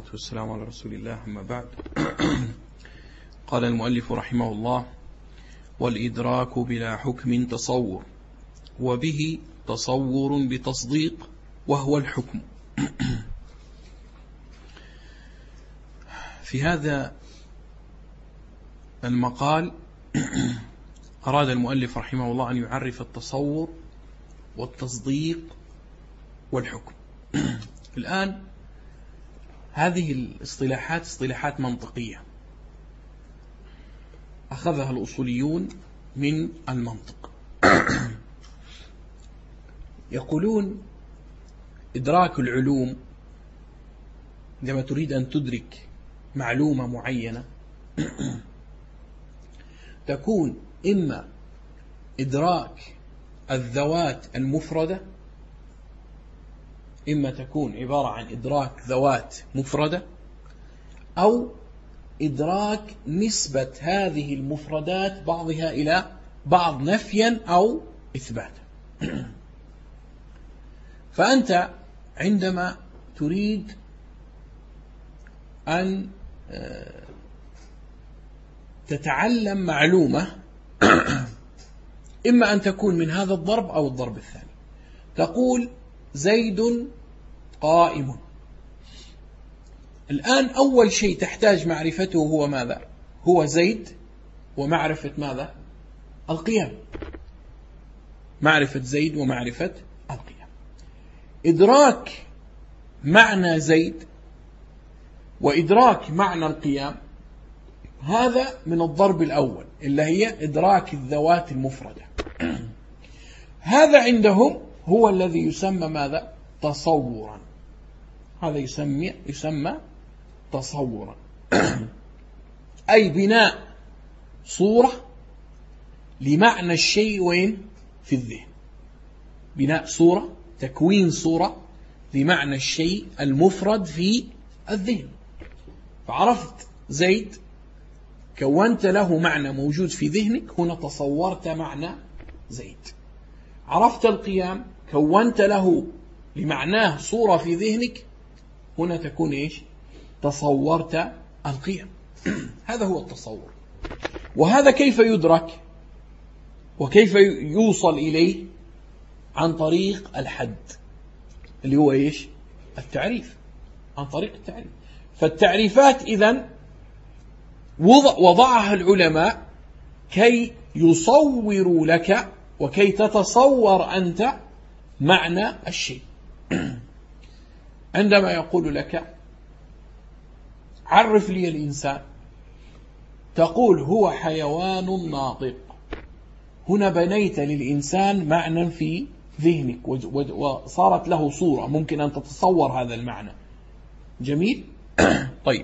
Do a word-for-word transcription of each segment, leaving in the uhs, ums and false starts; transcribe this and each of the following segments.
والسلام على رسول الله. أما بعد، قال المؤلف رحمه الله: والإدراك بلا حكم تصور، وبه تصور بتصديق، وهو الحكم. في هذا المقال أراد المؤلف رحمه الله أن يعرف التصور والتصديق والحكم. الآن هذه الاصطلاحات اصطلاحات منطقية أخذها الأصوليون من المنطق. يقولون إدراك العلوم، عندما تريد أن تدرك معلومة معينة تكون إما إدراك الذوات المفردة، إما تكون عبارة عن إدراك ذوات مفردة، أو إدراك نسبة هذه المفردات بعضها إلى بعض نفيا أو إثباتا. فأنت عندما تريد أن تتعلم معلومة إما أن تكون من هذا الضرب أو الضرب الثاني. تقول زيد قائم. الآن أول شيء تحتاج معرفته هو ماذا؟ هو زيد، ومعرفة ماذا؟ القيام. معرفة زيد ومعرفة القيام. إدراك معنى زيد وإدراك معنى القيام هذا من الضرب الأول، اللي هي إدراك الذوات المفردة. هذا عندهم هو الذي يسمى ماذا؟ تصورا. هذا يسمى يسمى تصورا. أي بناء صورة لمعنى الشيء وين؟ في الذهن. بناء صورة، تكوين صورة لمعنى الشيء المفرد في الذهن. فعرفت زيد، كونت له معنى موجود في ذهنك، هنا تصورت معنى زيد. عرفت القيام، كونت له لمعناه صورة في ذهنك، هنا تكون إيش؟ تصورت القيام. هذا هو التصور. وهذا كيف يدرك وكيف يوصل إليه؟ عن طريق الحد، اللي هو إيش؟ التعريف. عن طريق التعريف. فالتعريفات إذن وضعها العلماء كي يصوروا لك وكي تتصور أنت معنى الشيء. عندما يقول لك عرف لي الإنسان، تقول هو حيوان ناطق. هنا بنيت للإنسان معنى في ذهنك وصارت له صورة، ممكن أن تتصور هذا المعنى. جميل؟ طيب،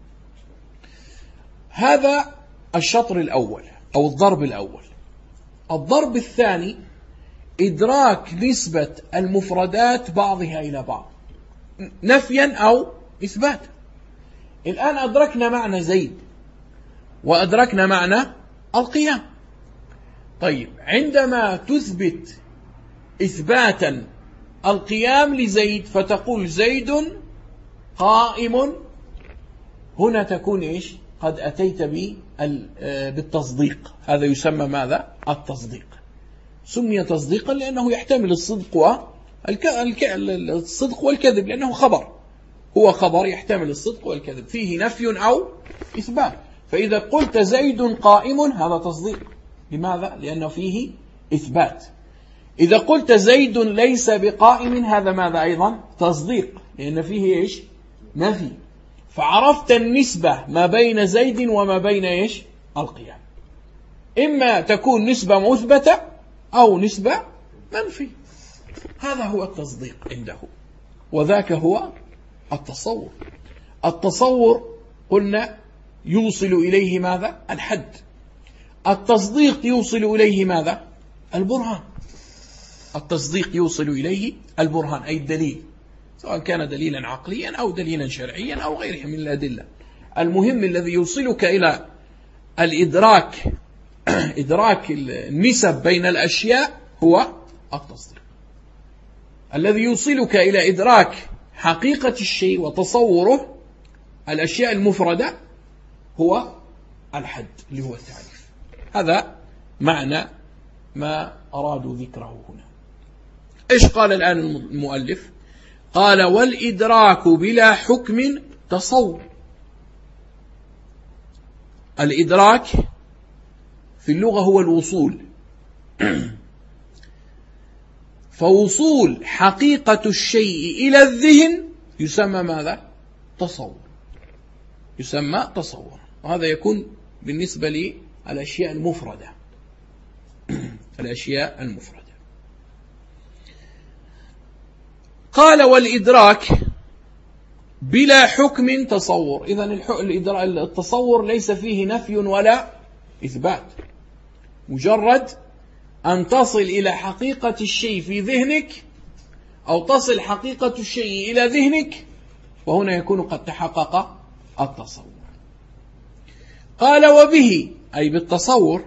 هذا الشطر الأول أو الضرب الأول. الضرب الثاني إدراك نسبة المفردات بعضها إلى بعض نفيا أو إثباتا. الآن أدركنا معنى زيد وأدركنا معنى القيام. طيب، عندما تثبت إثباتا القيام لزيد فتقول زيد قائم، هنا تكون إيش؟ قد أتيت بالتصديق. هذا يسمى ماذا؟ التصديق. سمي تصديقا لأنه يحتمل الصدق والصدق والكذب، لأنه خبر. هو خبر يحتمل الصدق والكذب، فيه نفي أو إثبات. فإذا قلت زيد قائم هذا تصديق. لماذا؟ لأنه فيه إثبات. إذا قلت زيد ليس بقائم هذا ماذا أيضا؟ تصديق، لأن فيه إيش؟ نفي. فعرفت النسبة ما بين زيد وما بين إيش؟ القيام. إما تكون نسبة مثبتة أو نسبة منفي. هذا هو التصديق عنده، وذاك هو التصور. التصور قلنا يوصل إليه ماذا؟ الحد. التصديق يوصل إليه ماذا؟ البرهان. التصديق يوصل إليه البرهان، أي الدليل، سواء كان دليلا عقليا أو دليلا شرعيا أو غيره من الأدلة. المهم الذي يوصلك إلى الإدراك إدراك النسب بين الأشياء هو التصديق. الذي يوصلك إلى إدراك حقيقة الشيء وتصوره الأشياء المفردة هو الحد اللي هو التعريف. هذا معنى ما أرادوا ذكره هنا. إيش قال الآن المؤلف؟ قال والإدراك بلا حكم تصور. الإدراك في اللغة هو الوصول، فوصول حقيقة الشيء إلى الذهن يسمى ماذا؟ تصور، يسمى تصور. وهذا يكون بالنسبة للأشياء المفردة. الأشياء المفردة. قال والإدراك بلا حكم تصور. إذن التصور ليس فيه نفي ولا إثبات، مجرد أن تصل إلى حقيقة الشيء في ذهنك أو تصل حقيقة الشيء إلى ذهنك، وهنا يكون قد تحقق التصور. قال وبه أي بالتصور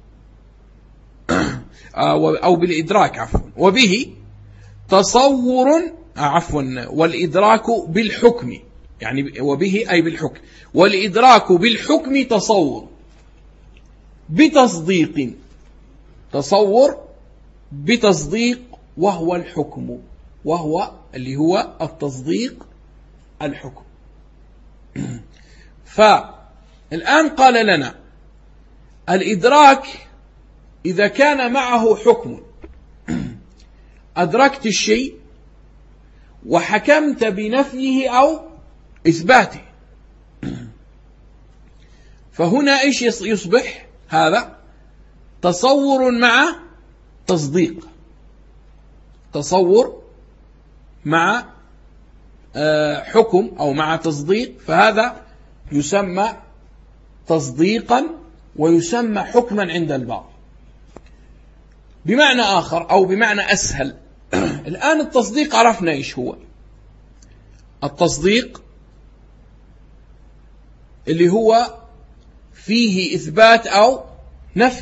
أو بالإدراك عفوا، وبه تصور عفوا والإدراك بالحكم، يعني وبه أي بالحكم، والإدراك بالحكم تصور بتصديق. تصور بتصديق وهو الحكم، وهو اللي هو التصديق الحكم. فالآن قال لنا الإدراك إذا كان معه حكم، أدركت الشيء وحكمت بنفيه أو إثباته، فهنا إيش يصبح هذا؟ تصور مع تصديق. تصور مع حكم أو مع تصديق، فهذا يسمى تصديقا ويسمى حكما عند البعض. بمعنى آخر أو بمعنى أسهل، الآن التصديق عرفنا إيش هو. التصديق اللي هو فيه إثبات أو نفي،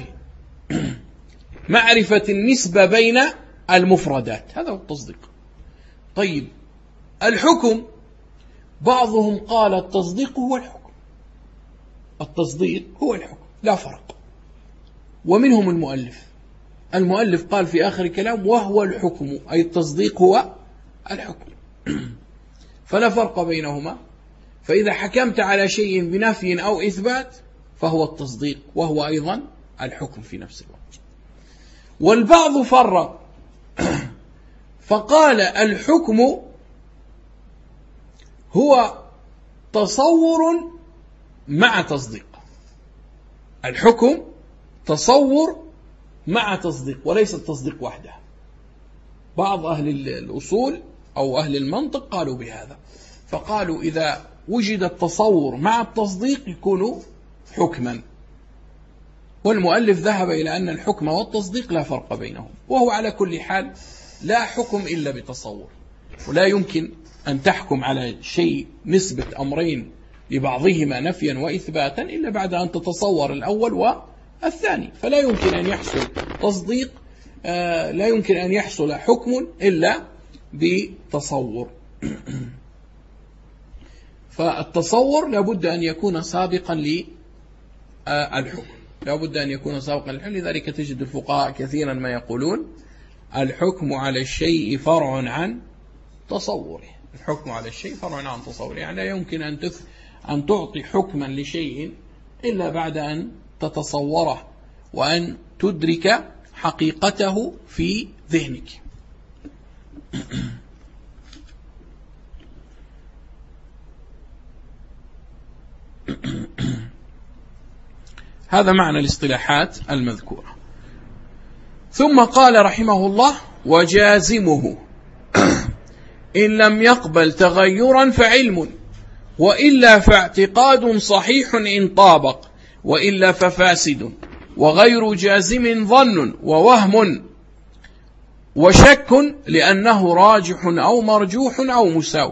معرفة النسبة بين المفردات، هذا هو التصديق. طيب الحكم، بعضهم قال التصديق هو الحكم، التصديق هو الحكم لا فرق. ومنهم المؤلف، المؤلف قال في آخر كلام وهو الحكم، أي التصديق هو الحكم، فلا فرق بينهما. فإذا حكمت على شيء بنفي أو إثبات فهو التصديق، وهو أيضا الحكم في نفس الوقت. والبعض فرق فقال الحكم هو تصور مع تصديق. الحكم تصور مع تصديق وليس التصديق وحده. بعض أهل الأصول أو أهل المنطق قالوا بهذا، فقالوا إذا وجد التصور مع التصديق يكون حكما. والمؤلف ذهب إلى أن الحكم والتصديق لا فرق بينهم، وهو على كل حال لا حكم إلا بتصور، ولا يمكن أن تحكم على شيء نسبة أمرين لبعضهما نفيا وإثباتا إلا بعد أن تتصور الأول والثاني. فلا يمكن أن يحصل تصديق، آه لا يمكن أن يحصل حكم إلا بتصور. فالتصور لابد أن يكون سابقا للحكم، لابد أن يكون سابقا للحكم. لذلك تجد الفقهاء كثيرا ما يقولون الحكم على الشيء فرع عن تصوره. الحكم على الشيء فرع عن تصوره، يعني لا يمكن أن تف... أن تعطي حكما لشيء إلا بعد أن تتصوره وأن تدرك حقيقته في ذهنك. هذا معنى الاصطلاحات المذكورة. ثم قال رحمه الله وجازمه إن لم يقبل تغيرا فعلم، وإلا فاعتقاد صحيح إن طابق، وإلا ففاسد، وغير جازم ظن ووهم وشك لأنه راجح أو مرجوح أو مساو.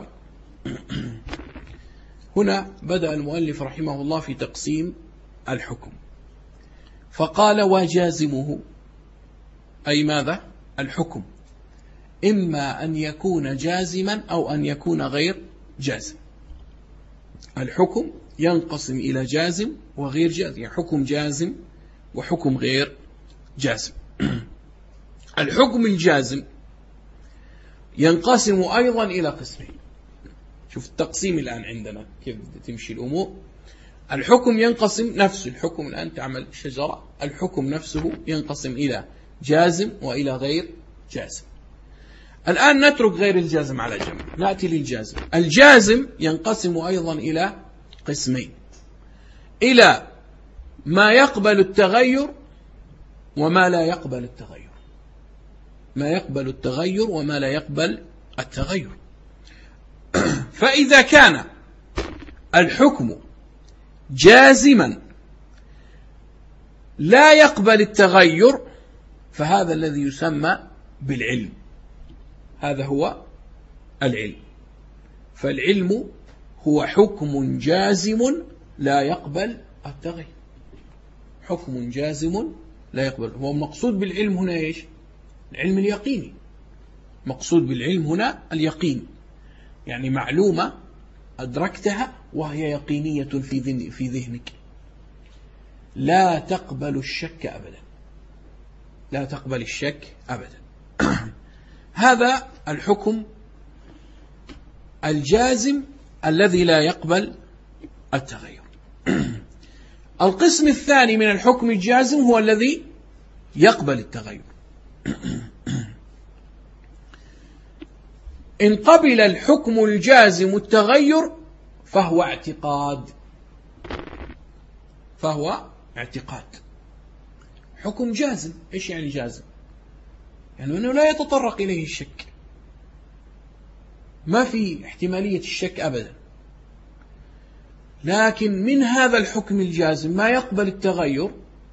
هنا بدأ المؤلف رحمه الله في تقسيم الحكم، فقال وجازمه أي ماذا؟ الحكم إما أن يكون جازما أو أن يكون غير جازم. الحكم ينقسم إلى جازم وغير جازم، يعني حكم جازم وحكم غير جازم. الحكم الجازم ينقسم أيضا إلى قسمين. شوف التقسيم الآن عندنا كيف تمشي الأمور. الحكم ينقسم نفسه، الحكم الآن تعمل شجرة، الحكم نفسه ينقسم إلى جازم وإلى غير جازم. الآن نترك غير الجازم على جنب، نأتي للجازم. الجازم ينقسم أيضا إلى قسمين، إلى ما يقبل التغير وما لا يقبل التغير. ما يقبل التغير وما لا يقبل التغير. فإذا كان الحكم جازما لا يقبل التغير فهذا الذي يسمى بالعلم، هذا هو العلم. فالعلم هو حكم جازم لا يقبل التغير، حكم جازم لا يقبل. هو مقصود بالعلم هنا إيش؟ العلم اليقيني. مقصود بالعلم هنا اليقين، يعني معلومة أدركتها وهي يقينية في في ذهنك، لا تقبل الشك أبدا، لا تقبل الشك أبدا. هذا الحكم الجازم الذي لا يقبل التغير. القسم الثاني من الحكم الجازم هو الذي يقبل التغير. إن قبل الحكم الجازم التغير فهو اعتقاد، فهو اعتقاد. حكم جازم، إيش يعني جازم؟ يعني أنه لا يتطرق إليه الشك، ما في احتمالية الشك أبدا. لكن من هذا الحكم الجازم ما يقبل التغير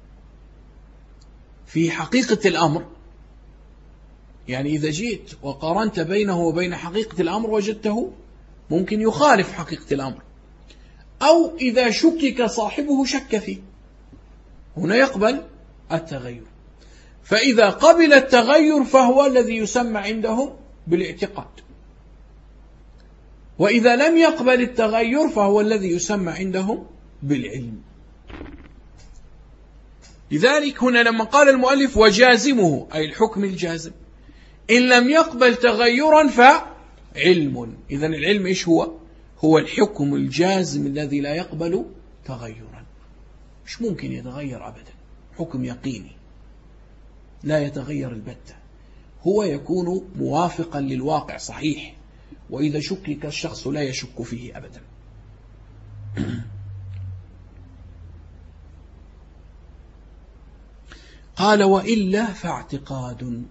في حقيقة الأمر. يعني إذا جئت وقارنت بينه وبين حقيقة الأمر وجدته ممكن يخالف حقيقة الأمر، أو إذا شكك صاحبه شك فيه، هنا يقبل التغير. فإذا قبل التغير فهو الذي يسمى عندهم بالاعتقاد، وإذا لم يقبل التغير فهو الذي يسمى عندهم بالعلم. لذلك هنا لما قال المؤلف وجازمه أي الحكم الجازم إن لم يقبل تغيرا فعلم. إذن العلم إيش هو؟ هو الحكم الجازم الذي لا يقبل تغيرا، مش ممكن يتغير أبدا، حكم يقيني لا يتغير البتة، هو يكون موافقا للواقع صحيح، وإذا شكك الشخص لا يشك فيه أبدا. قال وإلا فاعتقاد.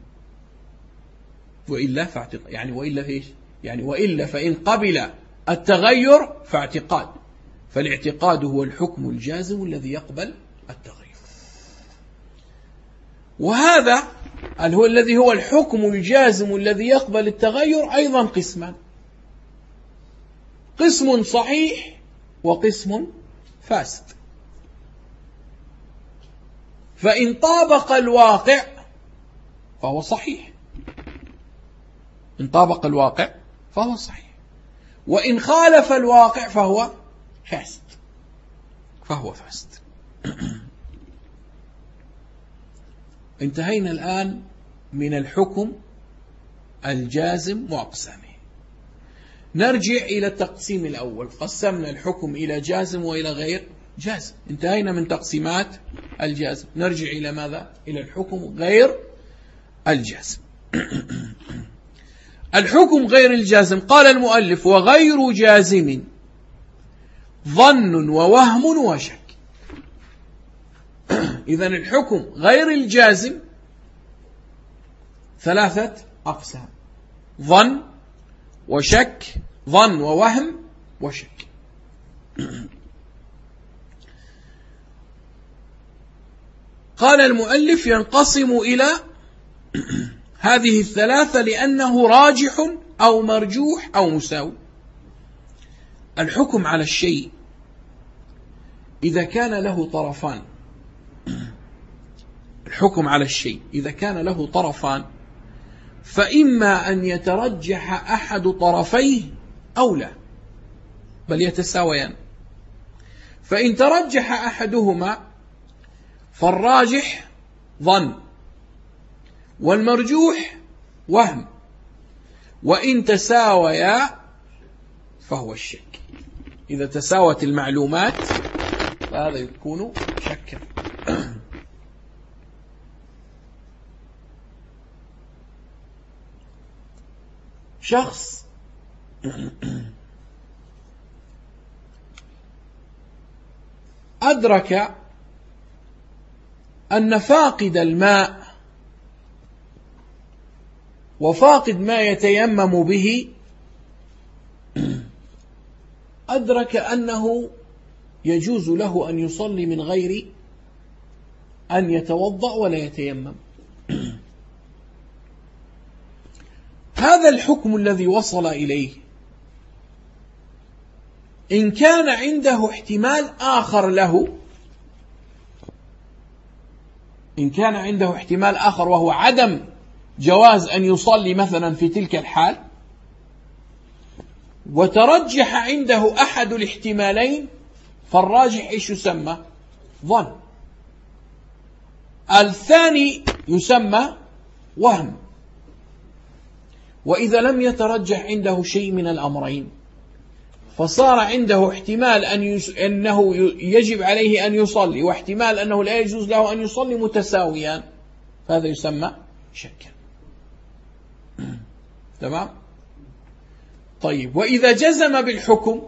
وإلا فاعتقاد يعني وإلا فيش يعني وإلا فإن قبل التغير فاعتقاد. فالاعتقاد هو الحكم الجازم الذي يقبل التغير. وهذا اللي هو الذي هو الحكم الجازم الذي يقبل التغير أيضا قسمان، قسم صحيح وقسم فاسد. فإن طابق الواقع فهو صحيح، إن طابق الواقع فهو صحيح، وإن خالف الواقع فهو فاسد، فهو فاسد. انتهينا الآن من الحكم الجازم وأقسامه. نرجع إلى التقسيم الأول. قسمنا الحكم إلى جازم وإلى غير جازم، انتهينا من تقسيمات الجازم. نرجع إلى ماذا؟ إلى الحكم غير الجازم. الحكم غير الجازم قال المؤلف وغير جازم ظن ووهم وشك. إذن الحكم غير الجازم ثلاثة أقسام: ظن وشك، ظن ووهم وشك. قال المؤلف ينقسم إلى هذه الثلاثة لأنه راجح أو مرجوح أو مساوي. الحكم على الشيء إذا كان له طرفان، الحكم على الشيء إذا كان له طرفان فإما أن يترجح أحد طرفيه أو لا. بل يتساويان. فإن ترجح أحدهما فالراجح ظن والمرجوح وهم، وإن تساويا فهو الشك. إذا تساوت المعلومات فهذا يكون شكا. شخص أدرك أن فاقد الماء وفاقد ما يتيمم به أدرك أنه يجوز له أن يصلي من غير أن يتوضأ ولا يتيمم. هذا الحكم الذي وصل إليه إن كان عنده احتمال آخر له، إن كان عنده احتمال آخر وهو عدم جواز أن يصلي مثلا في تلك الحال، وترجح عنده أحد الاحتمالين، فالراجح إيش يسمى؟ ظن. الثاني يسمى وهم. وإذا لم يترجح عنده شيء من الأمرين فصار عنده احتمال أن يس... أنه يجب عليه أن يصلي واحتمال أنه لا يجوز له أن يصلي متساويان، فهذا يسمى شكا. تمام؟ طيب، وإذا جزم بالحكم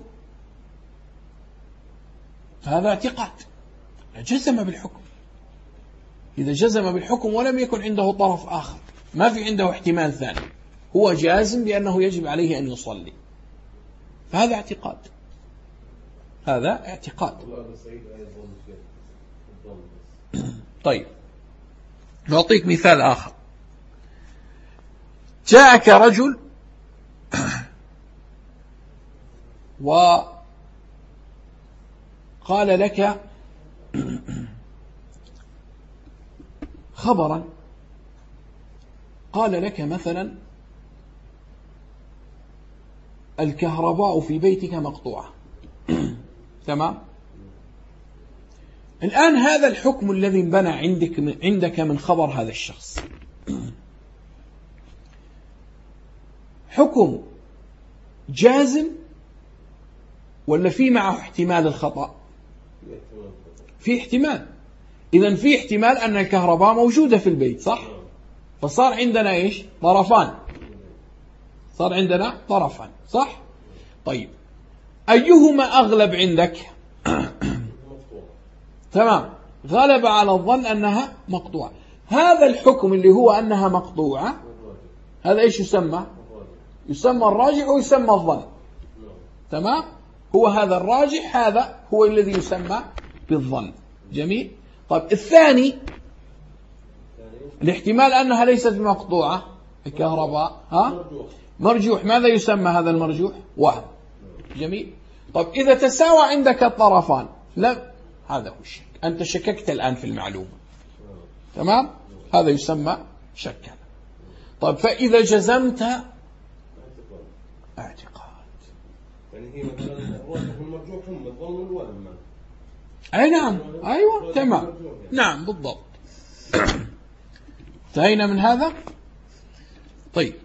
هذا اعتقاد، جزم بالحكم. إذا جزم بالحكم ولم يكن عنده طرف آخر، ما في عنده احتمال ثاني، هو جازم بأنه يجب عليه أن يصلي، فهذا اعتقاد. هذا اعتقاد. طيب، نعطيك مثال آخر. جاءك رجل وقال لك خبرا، قال لك مثلا الكهرباء في بيتك مقطوعة. تمام؟ الآن هذا الحكم الذي انبنى عندك عندك من خبر هذا الشخص حكم جازم ولا في معه احتمال الخطأ؟ في احتمال. إذن في احتمال أن الكهرباء موجودة في البيت، صح؟ فصار عندنا إيش؟ طرفان. صار عندنا طرفان، صح؟ طيب، أيهما أغلب عندك؟ تمام، غلب على الظن أنها مقطوعة. هذا الحكم اللي هو أنها مقطوعة هذا إيش يسمى؟ يسمى الراجح ويسمى الظن. تمام؟ هو هذا الراجح، هذا هو الذي يسمى بالظن. جميل. طيب، الثاني الاحتمال أنها ليست مقطوعة الكهرباء، ها؟ مرجوح. ماذا يسمى هذا المرجوح؟ وهم. جميل. طيب، إذا تساوى عندك الطرفان لم، هذا هو الشك. أنت شككت الآن في المعلومة. تمام؟ هذا يسمى شكا. طيب، فإذا جزمت اعتقاد. يعني هي مثلا الراجح والمرجوح هم الظن والوهم. أي نعم، أيوة، تمام، نعم بالضبط. انتهينا من هذا. طيب،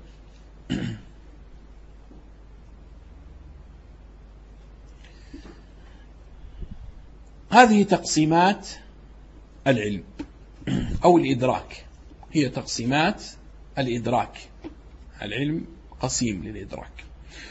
هذه تقسيمات العلم أو الإدراك، هي تقسيمات الإدراك. العلم قسيم للإدراك.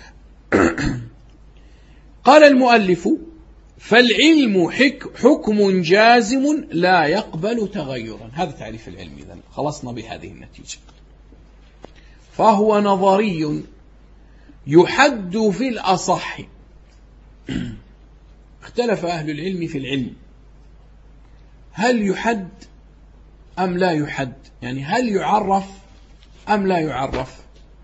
قال المؤلف: فالعلم حكم جازم لا يقبل تغيرا. هذا تعريف العلم. إذن خلصنا بهذه النتيجة. فهو نظري يحد في الأصح. اختلف أهل العلم في العلم، هل يحد أم لا يحد؟ يعني هل يعرف أم لا يعرف؟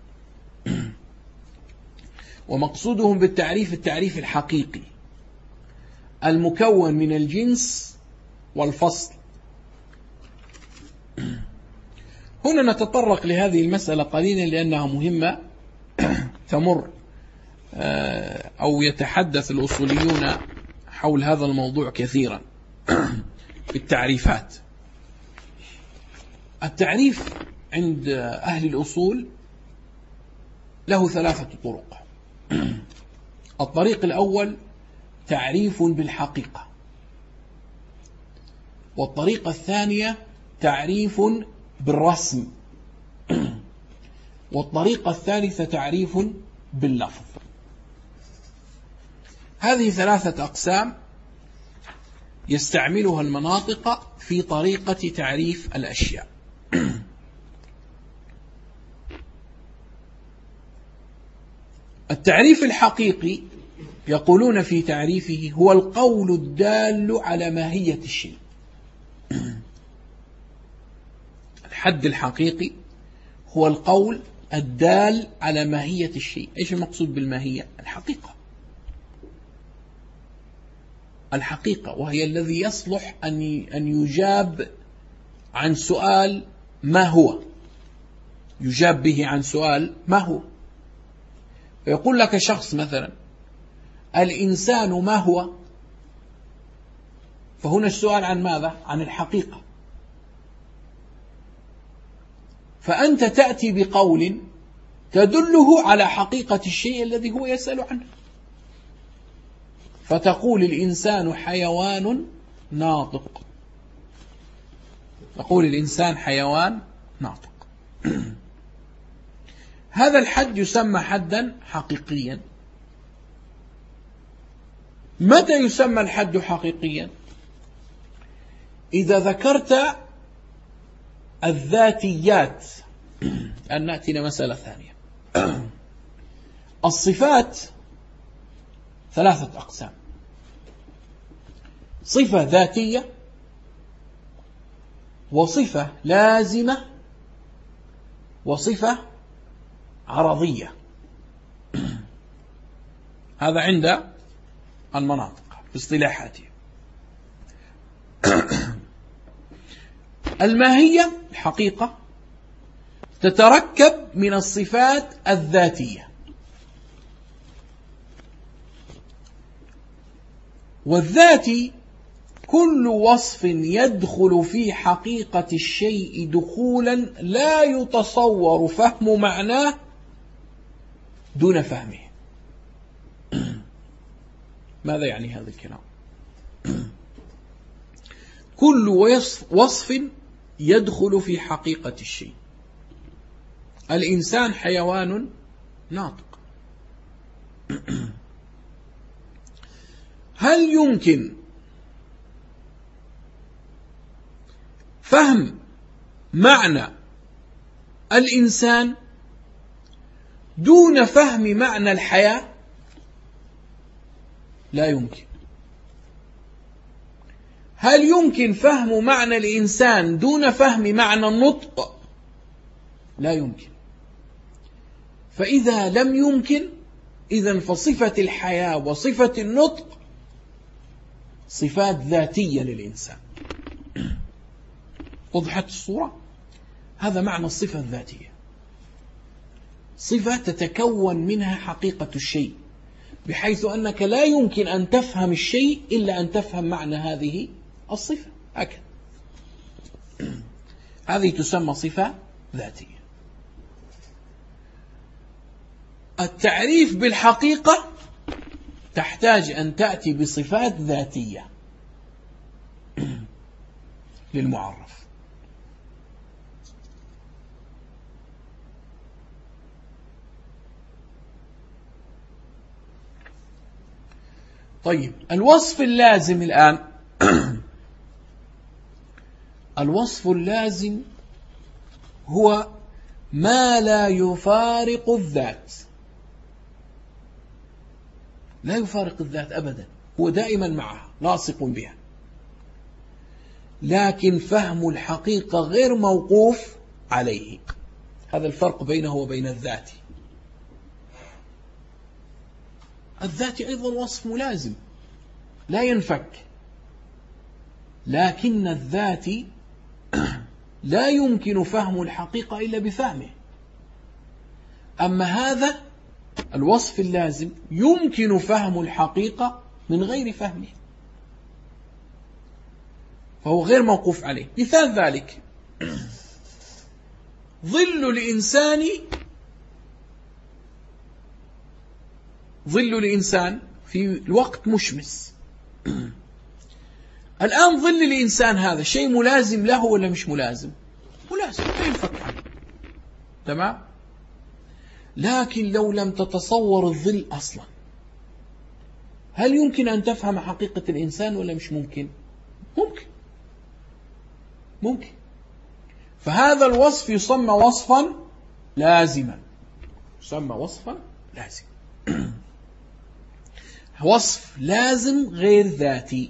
ومقصودهم بالتعريف التعريف الحقيقي المكون من الجنس والفصل. هنا نتطرق لهذه المسألة قليلا لأنها مهمة، تمر أو يتحدث الأصوليون حول هذا الموضوع كثيرا في التعريفات. التعريف عند أهل الأصول له ثلاثة طرق. الطريق الأول تعريف بالحقيقة، والطريقة الثانية تعريف بالرسم، والطريقة الثالثة تعريف باللفظ. هذه ثلاثة أقسام يستعملها المناطق في طريقة تعريف الأشياء. التعريف الحقيقي يقولون في تعريفه هو القول الدال على ماهية الشيء. الحد الحقيقي هو القول الدال على ماهية الشيء. إيش المقصود بالماهية؟ الحقيقة. الحقيقة وهي الذي يصلح أن يجاب عن سؤال ما هو، يجاب به عن سؤال ما هو. فيقول لك شخص مثلا الإنسان ما هو؟ فهنا السؤال عن ماذا؟ عن الحقيقة. فأنت تأتي بقول تدله على حقيقة الشيء الذي هو يسأل عنه، فتقول الإنسان حيوان ناطق. تقول الإنسان حيوان ناطق. هذا الحد يسمى حدا حقيقيا. متى يسمى الحد حقيقيا؟ إذا ذكرت الذاتيات. أن نأتي إلى مسألة ثانية. الصفات ثلاثة أقسام: صفة ذاتية، وصفة لازمة، وصفة عرضية. هذا عند المناطق في اصطلاحاتهم. الماهية الحقيقة تتركب من الصفات الذاتية، والذاتي كل وصف يدخل في حقيقة الشيء دخولا لا يتصور فهم معناه دون فهمه. ماذا يعني هذا الكلام؟ كل وصف يدخل في حقيقة الشيء. الإنسان حيوان ناطق. هل يمكن فهم معنى الإنسان دون فهم معنى الحياة؟ لا يمكن. هل يمكن فهم معنى الإنسان دون فهم معنى النطق؟ لا يمكن. فإذا لم يمكن، إذن فصفة الحياة وصفة النطق صفات ذاتية للإنسان. وضحت الصورة؟ هذا معنى الصفة الذاتية. صفة تتكون منها حقيقة الشيء، بحيث أنك لا يمكن أن تفهم الشيء إلا أن تفهم معنى هذه الصفة. هكذا هذه تسمى صفة ذاتية. التعريف بالحقيقة تحتاج أن تأتي بصفات ذاتية للمعرف. طيب، الوصف اللازم الآن. الوصف اللازم هو ما لا يفارق الذات. لا يفارق الذات أبدا، هو دائما معها لاصق بها، لكن فهم الحقيقة غير موقوف عليه. هذا الفرق بينه وبين الذات. الذات أيضا وصف ملازم لا ينفك، لكن الذات لا يمكن فهم الحقيقة إلا بفهمه. أما هذا الوصف اللازم يمكن فهم الحقيقة من غير فهمه، فهو غير موقوف عليه. مثال ذلك ظل الإنسان ظل الإنسان في الوقت مشمس. الآن ظل الإنسان هذا شيء ملازم له ولا مش ملازم؟ ملازم، لا ينفك عنه، تمام؟ لكن لو لم تتصور الظل أصلا، هل يمكن أن تفهم حقيقة الإنسان ولا مش ممكن؟ ممكن ممكن فهذا الوصف يسمى وصفا لازما، يسمى وصفا لازم. وصف لازم غير ذاتي.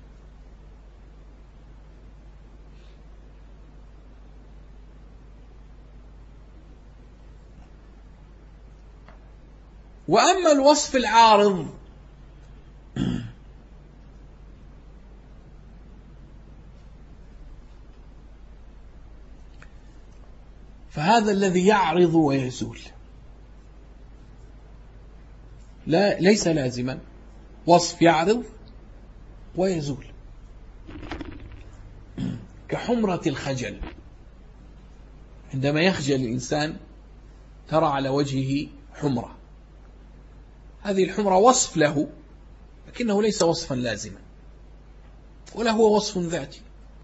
وأما الوصف العارض فهذا الذي يعرض ويزول، لا ليس لازما، وصف يعرض ويزول، كحمرة الخجل. عندما يخجل الإنسان ترى على وجهه حمرة، هذه الحمرة وصف له لكنه ليس وصفا لازما ولا هو وصف ذاتي،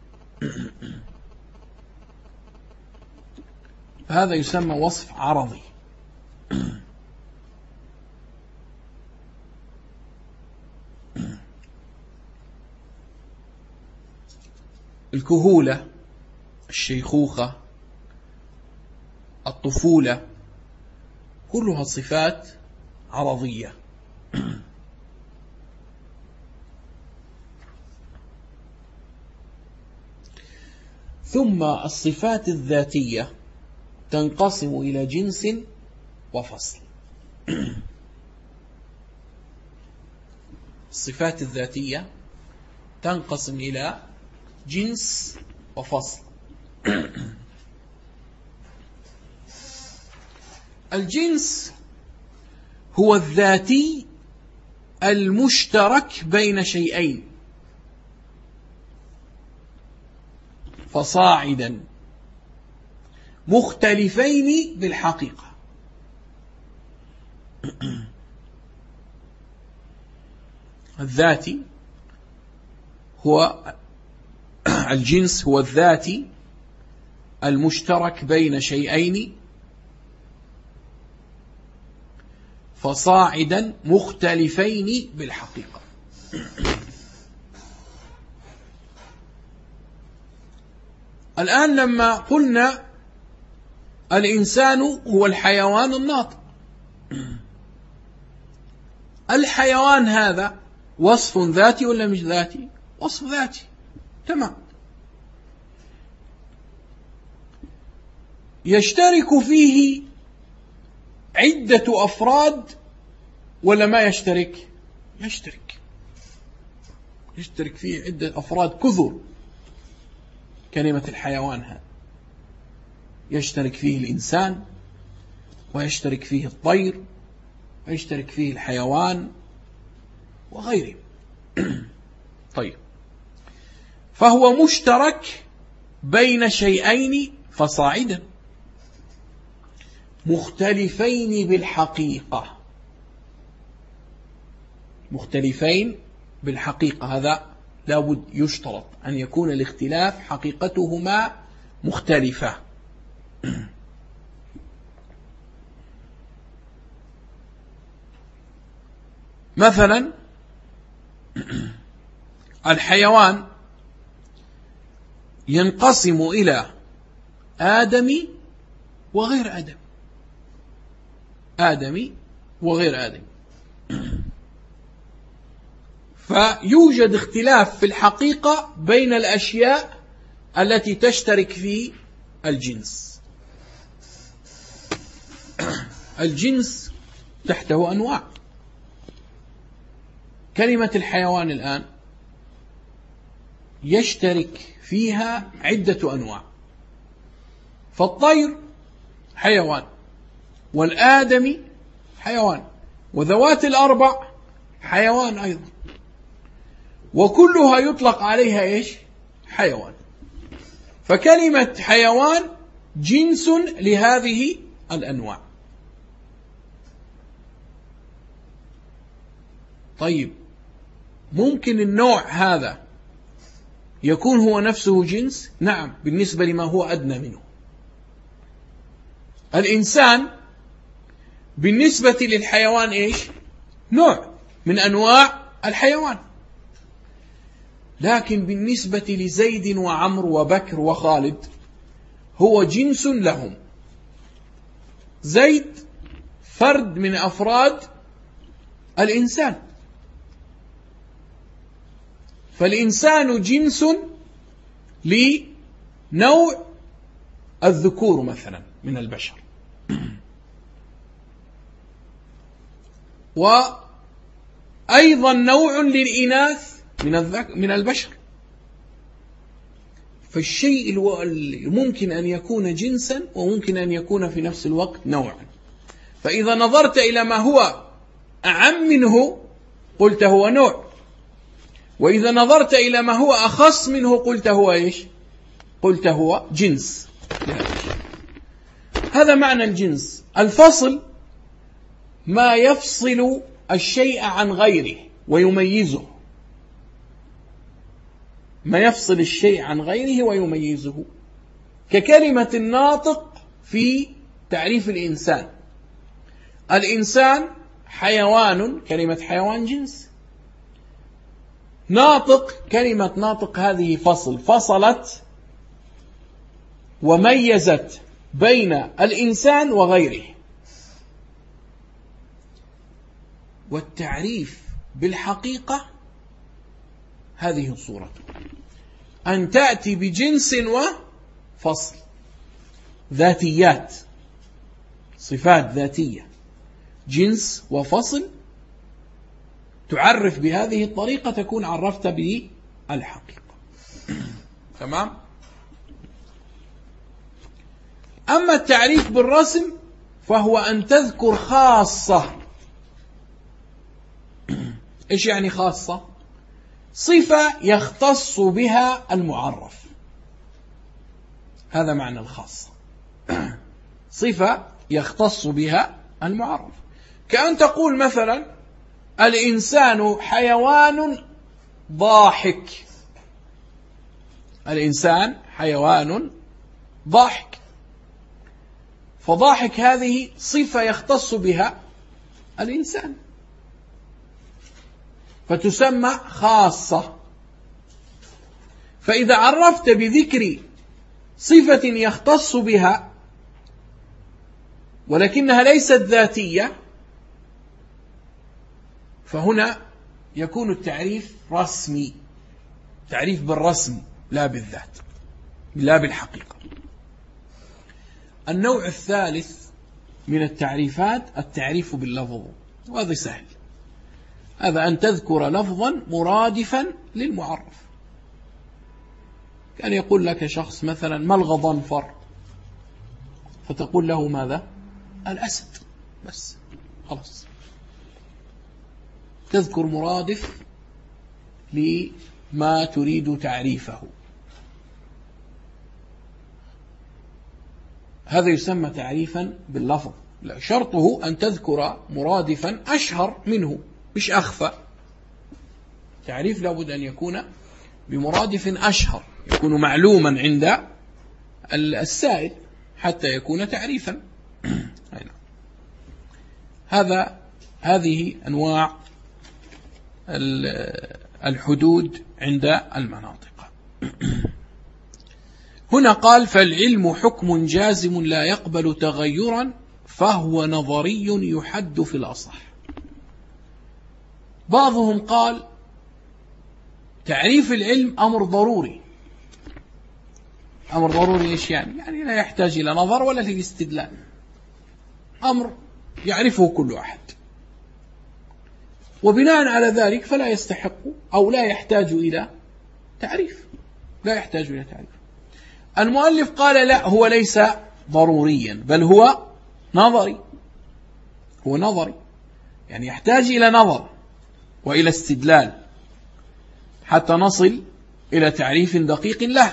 فهذا يسمى وصف عرضي. الكهولة، الشيخوخة، الطفولة، كلها صفات عرضية. ثم الصفات الذاتية تنقسم إلى جنس وفصل. الصفات الذاتية تنقسم إلى جنس وفصل. الجنس هو الذاتي المشترك بين شيئين فصاعدا مختلفين بالحقيقة. الذاتي هو الجنس هو الذاتي المشترك بين شيئين فصاعدا مختلفين بالحقيقة. الآن لما قلنا الإنسان هو الحيوان الناطق، الحيوان هذا وصف ذاتي ولا مش ذاتي؟ وصف ذاتي، تمام. يشترك فيه عدة أفراد ولا ما يشترك؟ يشترك يشترك فيه عدة أفراد كثر. كلمة الحيوان هذا يشترك فيه الإنسان، ويشترك فيه الطير، ويشترك فيه الحيوان وغيره. طيب، فهو مشترك بين شيئين فصاعدا مختلفين بالحقيقة. مختلفين بالحقيقة، هذا لابد يشترط أن يكون الاختلاف حقيقتهما مختلفة. مثلا الحيوان ينقسم إلى آدمي وغير آدمي، آدمي وغير آدمي، فيوجد اختلاف في الحقيقة بين الأشياء التي تشترك في الجنس. الجنس تحته أنواع. كلمة الحيوان الآن يشترك فيها عدة أنواع، فالطير حيوان، والآدمي حيوان، وذوات الأربع حيوان أيضا، وكلها يطلق عليها إيش؟ حيوان. فكلمة حيوان جنس لهذه الأنواع. طيب، ممكن النوع هذا يكون هو نفسه جنس؟ نعم، بالنسبة لما هو أدنى منه. الإنسان بالنسبة للحيوان إيش؟ نوع من أنواع الحيوان، لكن بالنسبة لزيد وعمر وبكر وخالد هو جنس لهم. زيد فرد من أفراد الإنسان، فالإنسان جنس لنوع الذكور مثلا من البشر، وأيضا نوع للإناث من البشر. فالشيء ممكن أن يكون جنسا وممكن أن يكون في نفس الوقت نوعا. فإذا نظرت إلى ما هو أعم منه قلت هو نوع، وإذا نظرت إلى ما هو أخص منه قلت هو إيش؟ قلت هو جنس. هذا معنى الجنس. الفصل ما يفصل الشيء عن غيره ويميزه، ما يفصل الشيء عن غيره ويميزه، ككلمة الناطق في تعريف الإنسان. الإنسان حيوان، كلمة حيوان جنس. ناطق، كلمة ناطق هذه فصل، فصلت وميزت بين الإنسان وغيره. والتعريف بالحقيقة هذه صورته، أن تأتي بجنس وفصل، ذاتيات، صفات ذاتية، جنس وفصل، تعرف بهذه الطريقة تكون عرفت بالحقيقة. تمام؟ أما التعريف بالرسم فهو أن تذكر خاصة. إيش يعني خاصة؟ صفة يختص بها المعرف، هذا معنى الخاصة. صفة يختص بها المعرف، كأن تقول مثلا الإنسان حيوان ضاحك. الإنسان حيوان ضاحك، فضاحك هذه صفة يختص بها الإنسان فتسمى خاصة. فإذا عرفت بذكر صفة يختص بها ولكنها ليست ذاتية فهنا يكون التعريف رسمي، تعريف بالرسم لا بالذات، لا بالحقيقة. النوع الثالث من التعريفات التعريف باللفظ، وهذا سهل. هذا أن تذكر لفظا مرادفا للمعرف. كان يقول لك شخص مثلا ما الغضنفر، فتقول له ماذا؟ الأسد، بس خلاص، تذكر مرادف لما تريد تعريفه. هذا يسمى تعريفا باللفظ. لا، شرطه أن تذكر مرادفا أشهر منه مش أخفى. تعريف لابد أن يكون بمرادف أشهر، يكون معلوما عند السائل حتى يكون تعريفا. هذا هذه أنواع الحدود عند المناطق. هنا قال فالعلم حكم جازم لا يقبل تغيرا فهو نظري يحد في الأصح. بعضهم قال تعريف العلم أمر ضروري. أمر ضروري إيش يعني؟ يعني لا يحتاج إلى نظر ولا لاستدلال، أمر يعرفه كل أحد، وبناء على ذلك فلا يستحق أو لا يحتاج إلى تعريف، لا يحتاج إلى تعريف. المؤلف قال لا، هو ليس ضروريا بل هو نظري. هو نظري، يعني يحتاج إلى نظر وإلى استدلال حتى نصل إلى تعريف دقيق له.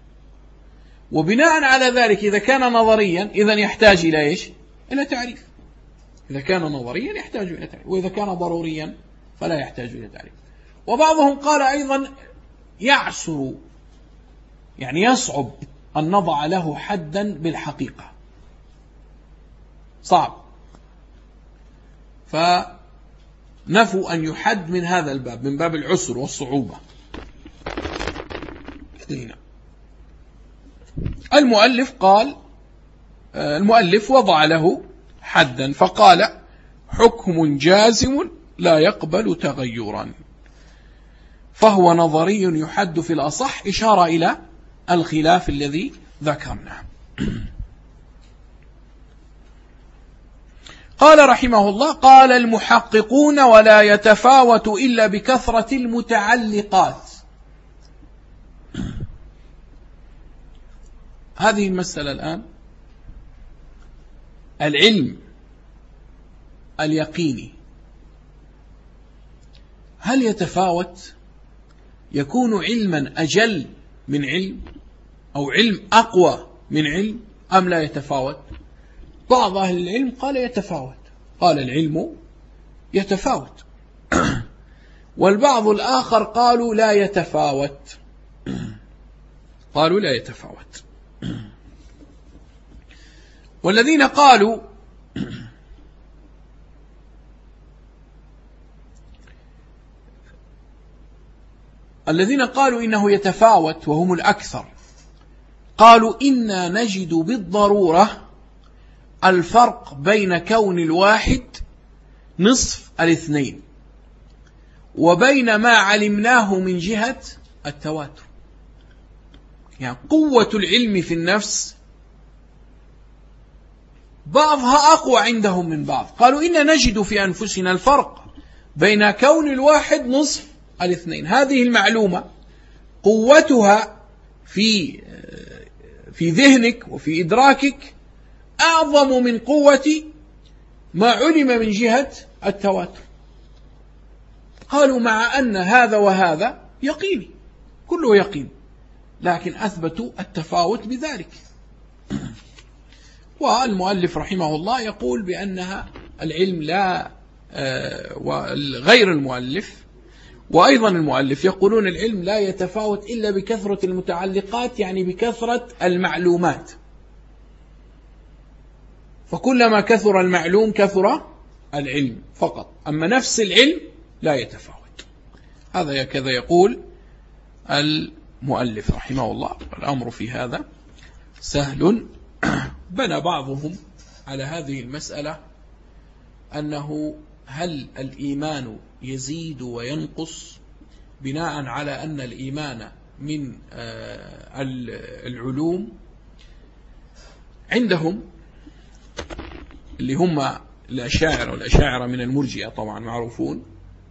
وبناء على ذلك إذا كان نظريا إذن يحتاج إلى إيش؟ إلى تعريف. إذا كان نظريا يحتاج إلى تعريف، وإذا كان ضروريا فلا يحتاج إلى تعريف. وبعضهم قال أيضا يعسر، يعني يصعب أن نضع له حدا بالحقيقة، صعب، فنفوا أن يحد من هذا الباب، من باب العسر والصعوبة. المؤلف قال المؤلف وضع له حدا فقال حكم جازم لا يقبل تغيرا، فهو نظري يحد في الأصح، إشارة إلى الخلاف الذي ذكرناه. قال رحمه الله: قال المحققون ولا يتفاوت إلا بكثرة المتعلقات. هذه المسألة الآن، العلم اليقيني هل يتفاوت؟ يكون علما أجل من علم أو علم أقوى من علم أم لا يتفاوت؟ بعض أهل العلم قال يتفاوت، قال العلم يتفاوت. والبعض الآخر قالوا لا يتفاوت، قالوا لا يتفاوت. والذين قالوا الذين قالوا إنه يتفاوت وهم الأكثر، قالوا إنا نجد بالضرورة الفرق بين كون الواحد نصف الاثنين وبين ما علمناه من جهة التواتر. يعني قوة العلم في النفس بعضها أقوى عندهم من بعض، قالوا إنا نجد في أنفسنا الفرق بين كون الواحد نصف الاثنين. هذه المعلومة قوتها في في ذهنك وفي إدراكك أعظم من قوة ما علم من جهة التواتر. قالوا مع أن هذا وهذا يقيني، كله يقين، لكن أثبتوا التفاوت بذلك. والمؤلف رحمه الله يقول بأنها العلم لا وغير المؤلف وأيضا المؤلف يقولون العلم لا يتفاوت إلا بكثرة المتعلقات، يعني بكثرة المعلومات، فكلما كثر المعلوم كثر العلم فقط، أما نفس العلم لا يتفاوت. هذا كذا يقول المؤلف رحمه الله. الأمر في هذا سهل. بنى بعضهم على هذه المسألة أنه هل الإيمان يزيد وينقص بناء على أن الإيمان من العلوم. عندهم اللي هم الأشاعرة، والأشاعرة من المرجئة طبعا معروفون،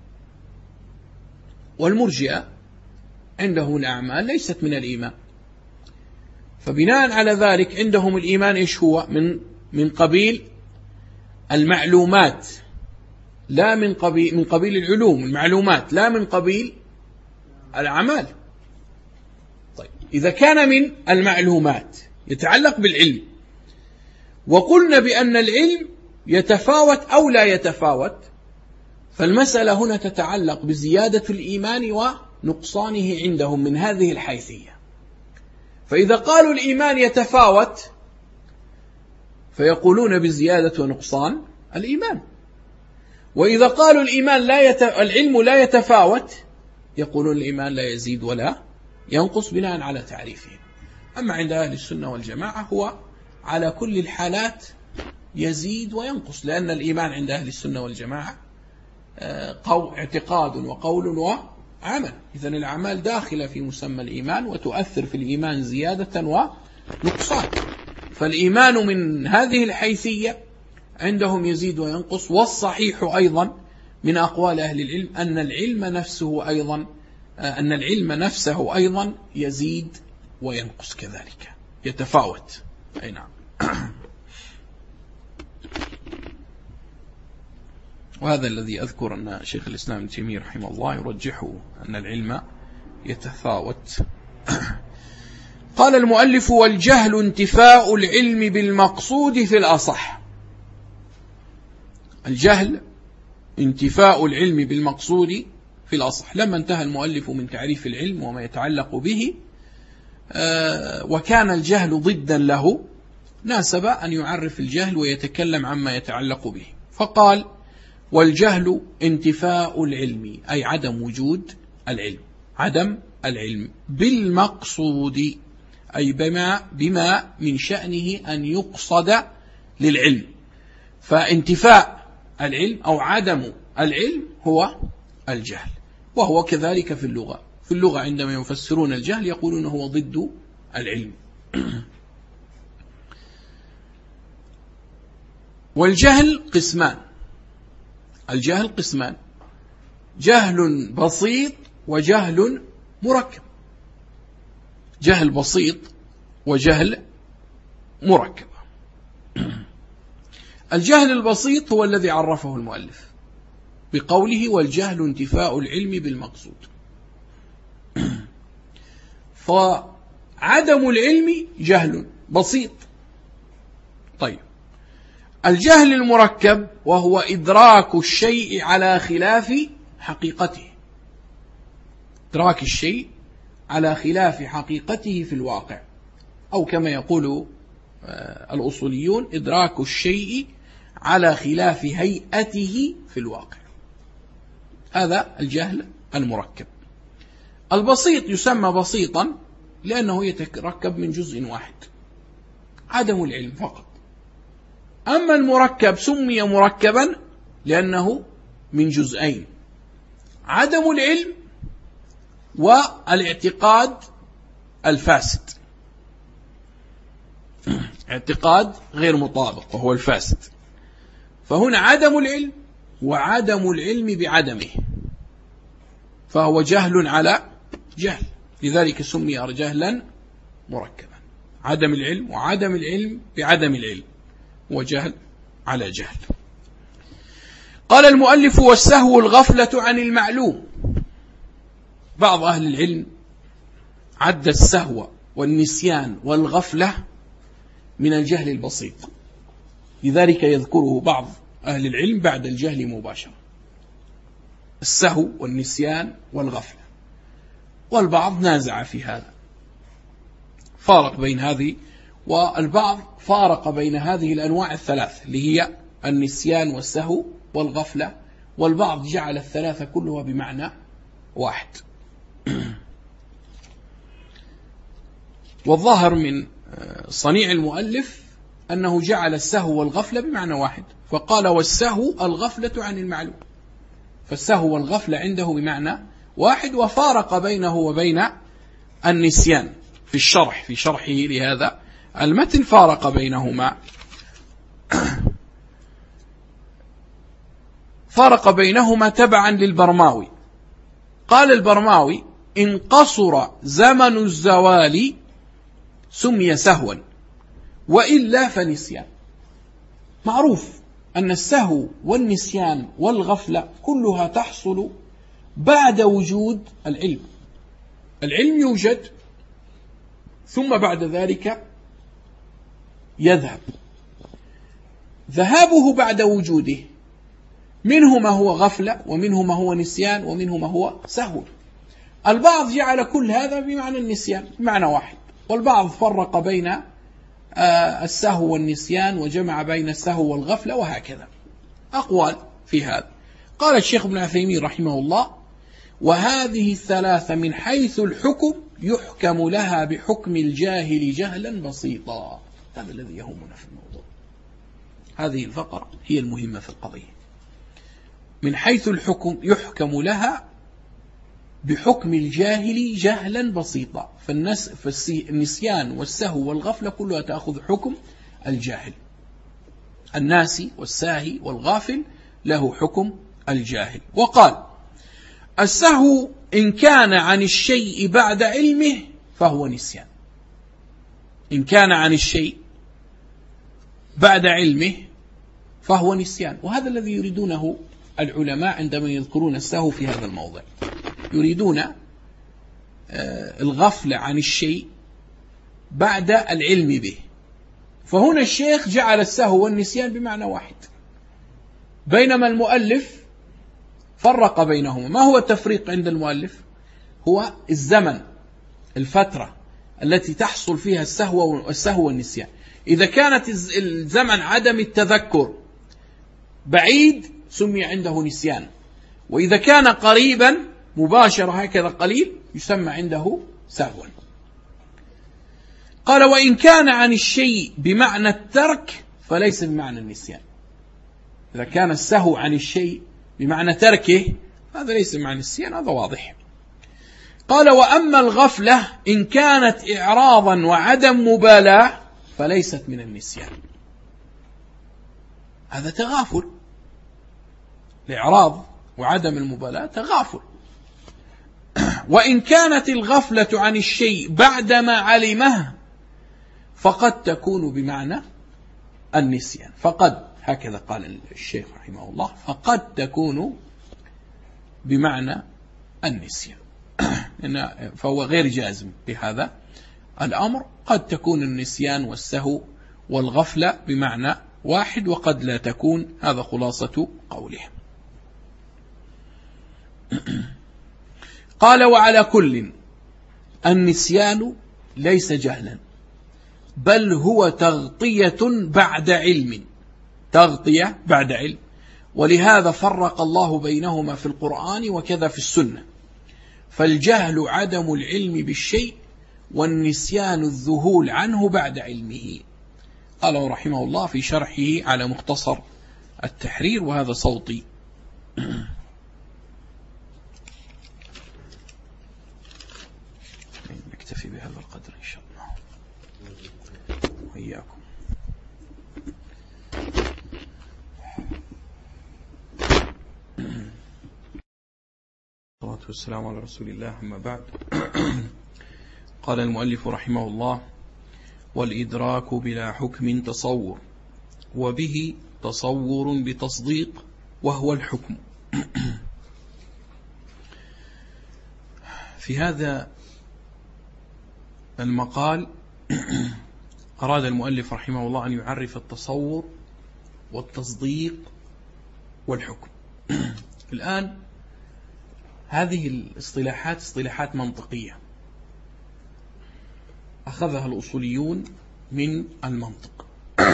والمرجئة عندهم الأعمال ليست من الإيمان، فبناء على ذلك عندهم الإيمان إيش هو؟ من من قبيل المعلومات، لا من قبيل من قبيل العلوم، المعلومات لا من قبيل الأعمال. طيب إذا كان من المعلومات يتعلق بالعلم، وقلنا بأن العلم يتفاوت أو لا يتفاوت، فالمسألة هنا تتعلق بزيادة الإيمان ونقصانه عندهم من هذه الحيثية. فإذا قالوا الإيمان يتفاوت فيقولون بزيادة ونقصان الإيمان، وإذا قالوا الإيمان لا يت... العلم لا يتفاوت يقولون الإيمان لا يزيد ولا ينقص بناء على تعريفهم. أما عند أهل السنة والجماعة هو على كل الحالات يزيد وينقص، لأن الإيمان عند أهل السنة والجماعة اعتقاد وقول وعمل، إذن الأعمال داخلة في مسمى الإيمان وتؤثر في الإيمان زيادة ونقصان. فالإيمان من هذه الحيثية عندهم يزيد وينقص. والصحيح أيضا من أقوال أهل العلم أن العلم نفسه أيضا أن العلم نفسه أيضا يزيد وينقص كذلك، يتفاوت. أي نعم. وهذا الذي أذكر أن شيخ الإسلام ابن تيمية رحمه الله يرجحه أن العلم يتفاوت. قال المؤلف: والجهل انتفاء العلم بالمقصود في الأصح. الجهل انتفاء العلم بالمقصود في الأصح. لما انتهى المؤلف من تعريف العلم وما يتعلق به وكان الجهل ضدا له، ناسب أن يعرف الجهل ويتكلم عما يتعلق به، فقال: والجهل انتفاء العلم، أي عدم وجود العلم، عدم العلم بالمقصود، أي بما, بما من شأنه أن يقصد للعلم. فانتفاء العلم أو عدم العلم هو الجهل، وهو كذلك في اللغة. في اللغة عندما يفسرون الجهل يقولون هو ضد العلم. والجهل قسمان، الجهل قسمان: جهل بسيط وجهل مركب. جهل بسيط وجهل مركب. الجهل البسيط هو الذي عرفه المؤلف بقوله: والجهل انتفاء العلم بالمقصود. فعدم العلم جهل بسيط. طيب، الجهل المركب وهو إدراك الشيء على خلاف حقيقته، إدراك الشيء على خلاف حقيقته في الواقع، أو كما يقول الأصوليون: إدراك الشيء على خلاف هيئته في الواقع. هذا الجهل المركب. البسيط يسمى بسيطا لأنه يتركب من جزء واحد، عدم العلم فقط. أما المركب سمي مركبا لأنه من جزئين، عدم العلم والاعتقاد الفاسد، اعتقاد غير مطابق وهو الفاسد. فهنا عدم العلم وعدم العلم بعدمه، فهو جهل على جهل، لذلك سمي جهلا مركبا. عدم العلم وعدم العلم بعدم العلم، وجهل على جهل. قال المؤلف: والسهو الغفلة عن المعلوم. بعض أهل العلم عد السهو والنسيان والغفلة من الجهل البسيط، لذلك يذكره بعض أهل العلم بعد الجهل مباشرة، السهو والنسيان والغفلة. والبعض نازع في هذا، فارق بين هذه، والبعض فارق بين هذه الأنواع الثلاث اللي هي النسيان والسهو والغفلة، والبعض جعل الثلاثة كلها بمعنى واحد. والظاهر من صنيع المؤلف أنه جعل السهو والغفلة بمعنى واحد، فقال: والسهو الغفلة عن المعلوم، فالسهو والغفلة عنده بمعنى واحد، وفارق بينه وبين النسيان في الشرح، في شرحه لهذا المتن فارق بينهما، فارق بينهما تبعا للبرماوي. قال البرماوي: إن قصر زمن الزوال سمي سهوا، وإلا فنسيان. معروف أن السهو والنسيان والغفلة كلها تحصل بعد وجود العلم. العلم يوجد ثم بعد ذلك يذهب، ذهابه بعد وجوده منه ما هو غفلة، ومنه ما هو نسيان، ومنه ما هو سهو. البعض جعل كل هذا بمعنى النسيان بمعنى واحد، والبعض فرق بين السهو والنسيان وجمع بين السهو والغفلة، وهكذا أقوال في هذا. قال الشيخ ابن عثيمين رحمه الله: وهذه الثلاثة من حيث الحكم يحكم لها بحكم الجاهل جهلا بسيطا. هذا الذي يهمنا في الموضوع، هذه الفقرة هي المهمة في القضية. من حيث الحكم يحكم لها بحكم الجاهل جهلا بسيطا، فالنسيان والسهو والغفلة كلها تأخذ حكم الجاهل. الناسي والساهي والغافل له حكم الجاهل. وقال: السهو إن كان عن الشيء بعد علمه فهو نسيان. إن كان عن الشيء بعد علمه فهو نسيان، وهذا الذي يريدونه العلماء عندما يذكرون السهو في هذا الموضع يريدون الغفلة عن الشيء بعد العلم به. فهنا الشيخ جعل السهو والنسيان بمعنى واحد، بينما المؤلف فرق بينهما. ما هو التفريق عند المؤلف؟ هو الزمن، الفترة التي تحصل فيها السهو السهو والنسيان. إذا كانت الزمن عدم التذكر بعيد سمي عنده نسيان، وإذا كان قريبا مباشر هكذا قليل يسمى عنده سهوا. قال وإن كان عن الشيء بمعنى الترك فليس بمعنى النسيان. إذا كان السهو عن الشيء بمعنى تركه هذا ليس بمعنى النسيان، هذا واضح. قال وأما الغفلة إن كانت إعراضا وعدم مبالاة فليست من النسيان. هذا تغافل، الإعراض وعدم المبالاة تغافل. وإن كانت الغفلة عن الشيء بعدما علمه فقد تكون بمعنى النسيان. فقد، هكذا قال الشيخ رحمه الله، فقد تكون بمعنى النسيان. فهو غير جازم بهذا الأمر، قد تكون النسيان والسهو والغفلة بمعنى واحد وقد لا تكون. هذا خلاصة قوله. قال وعلى كل النسيان ليس جهلا بل هو تغطية بعد علم، تغطية بعد علم، ولهذا فرق الله بينهما في القرآن وكذا في السنة. فالجهل عدم العلم بالشيء والنسيان الذهول عنه بعد علمه. قاله رحمه الله في شرحه على مختصر التحرير، وهذا صوتي. نكتفي بهذا القدر إن شاء الله وإياكم. والصلاة والسلام على رسول الله، أما بعد. قال المؤلف رحمه الله: والإدراك بلا حكم تصور، وبه تصور بتصديق، وهو الحكم. في هذا المقال أراد المؤلف رحمه الله أن يعرف التصور والتصديق والحكم. الآن هذه الاصطلاحات اصطلاحات منطقية أخذها الأصوليون من المنطق.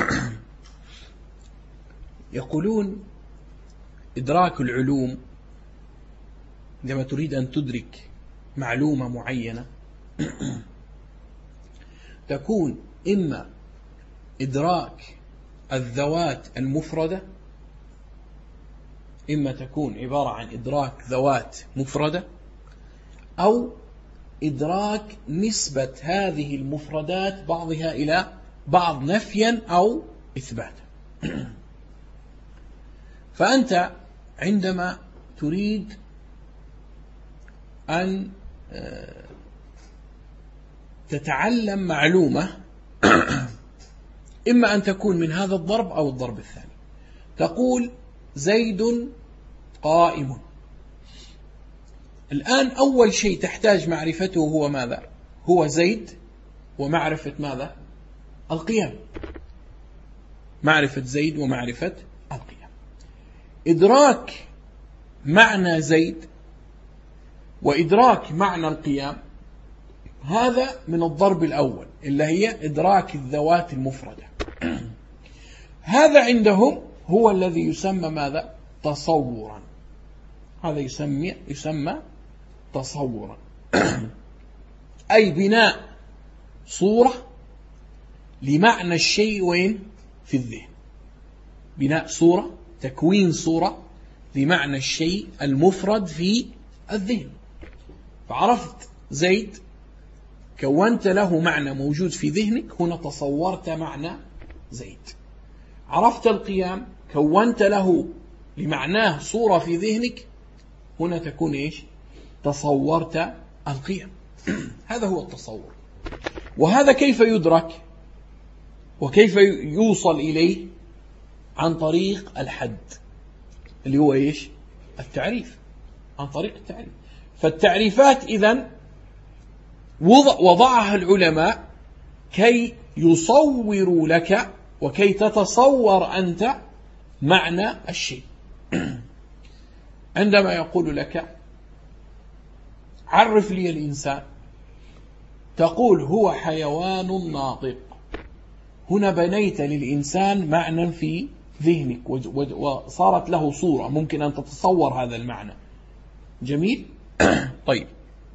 يقولون إدراك العلوم، عندما تريد أن تدرك معلومة معينة تكون إما إدراك الذوات المفردة، إما تكون عبارة عن إدراك ذوات مفردة، أو إدراك نسبة هذه المفردات بعضها إلى بعض نفيا أو إثباتا. فأنت عندما تريد أن تتعلم معلومة إما أن تكون من هذا الضرب أو الضرب الثاني. تقول زيد قائم. الآن أول شيء تحتاج معرفته هو ماذا؟ هو زيد، ومعرفة ماذا؟ القيام. معرفة زيد ومعرفة القيام. إدراك معنى زيد وإدراك معنى القيام هذا من الضرب الأول، اللي هي إدراك الذوات المفردة. هذا عندهم هو الذي يسمى ماذا؟ تصورا. هذا يسمى يسمى تصورا. أي بناء صورة لمعنى الشيء وين؟ في الذهن. بناء صورة، تكوين صورة لمعنى الشيء المفرد في الذهن. فعرفت زيد، كونت له معنى موجود في ذهنك، هنا تصورت معنى زيد. عرفت القيام، كونت له لمعناه صورة في ذهنك، هنا تكون إيش؟ تصورت القيام. هذا هو التصور. وهذا كيف يدرك وكيف يوصل إليه؟ عن طريق الحد. اللي هو إيش؟ التعريف، عن طريق التعريف. فالتعريفات إذن وضعها العلماء كي يصوروا لك وكي تتصور أنت معنى الشيء. عندما يقول لك عرف لي الإنسان، تقول هو حيوان ناطق. هنا بنيت للإنسان معنى في ذهنك وصارت له صورة ممكن أن تتصور هذا المعنى. جميل. طيب،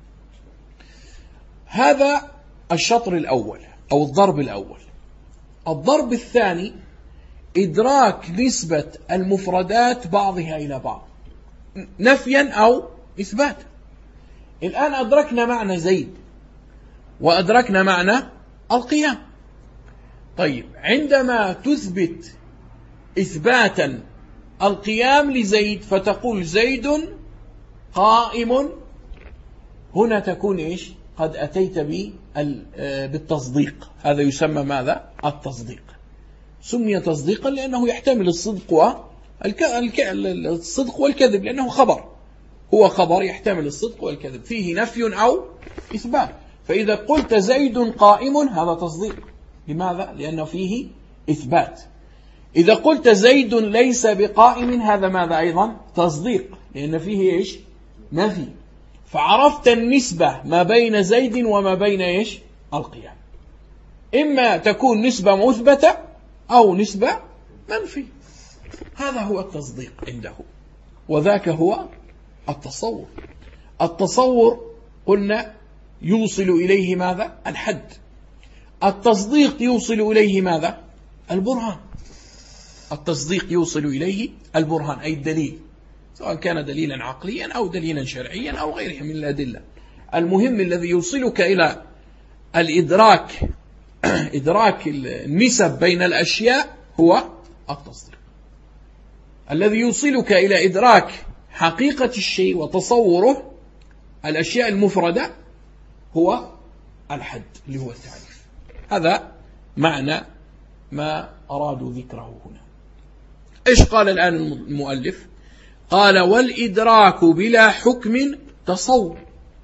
هذا الشطر الأول أو الضرب الأول. الضرب الثاني إدراك نسبة المفردات بعضها إلى بعض نفيا أو إثباتا. الآن أدركنا معنى زيد وأدركنا معنى القيام. طيب، عندما تثبت إثباتا القيام لزيد فتقول زيد قائم، هنا تكون إيش؟ قد أتيت بالتصديق. هذا يسمى ماذا؟ التصديق. سمي تصديقا لأنه يحتمل الصدق والصدق والكذب، لأنه خبر، هو خبر يحتمل الصدق والكذب، فيه نفي أو إثبات. فإذا قلت زيد قائم هذا تصديق. لماذا؟ لأنه فيه إثبات. إذا قلت زيد ليس بقائم هذا ماذا أيضا؟ تصديق، لأن فيه إيش؟ نفي. فعرفت النسبة ما بين زيد وما بين إيش؟ القيام. إما تكون نسبة مثبتة أو نسبة منفي. هذا هو التصديق عنده، وذاك هو التصور. التصور قلنا يوصل إليه ماذا؟ الحد. التصديق يوصل إليه ماذا؟ البرهان. التصديق يوصل إليه البرهان، أي الدليل، سواء كان دليلا عقليا أو دليلا شرعيا أو غيره من الأدلة. المهم الذي يوصلك إلى الإدراك إدراك النسب بين الأشياء هو التصديق. الذي يوصلك إلى إدراك حقيقة الشيء وتصوره الأشياء المفردة هو الحد اللي هو التعريف. هذا معنى ما أرادوا ذكره هنا. إيش قال الآن المؤلف؟ قال والإدراك بلا حكم تصور.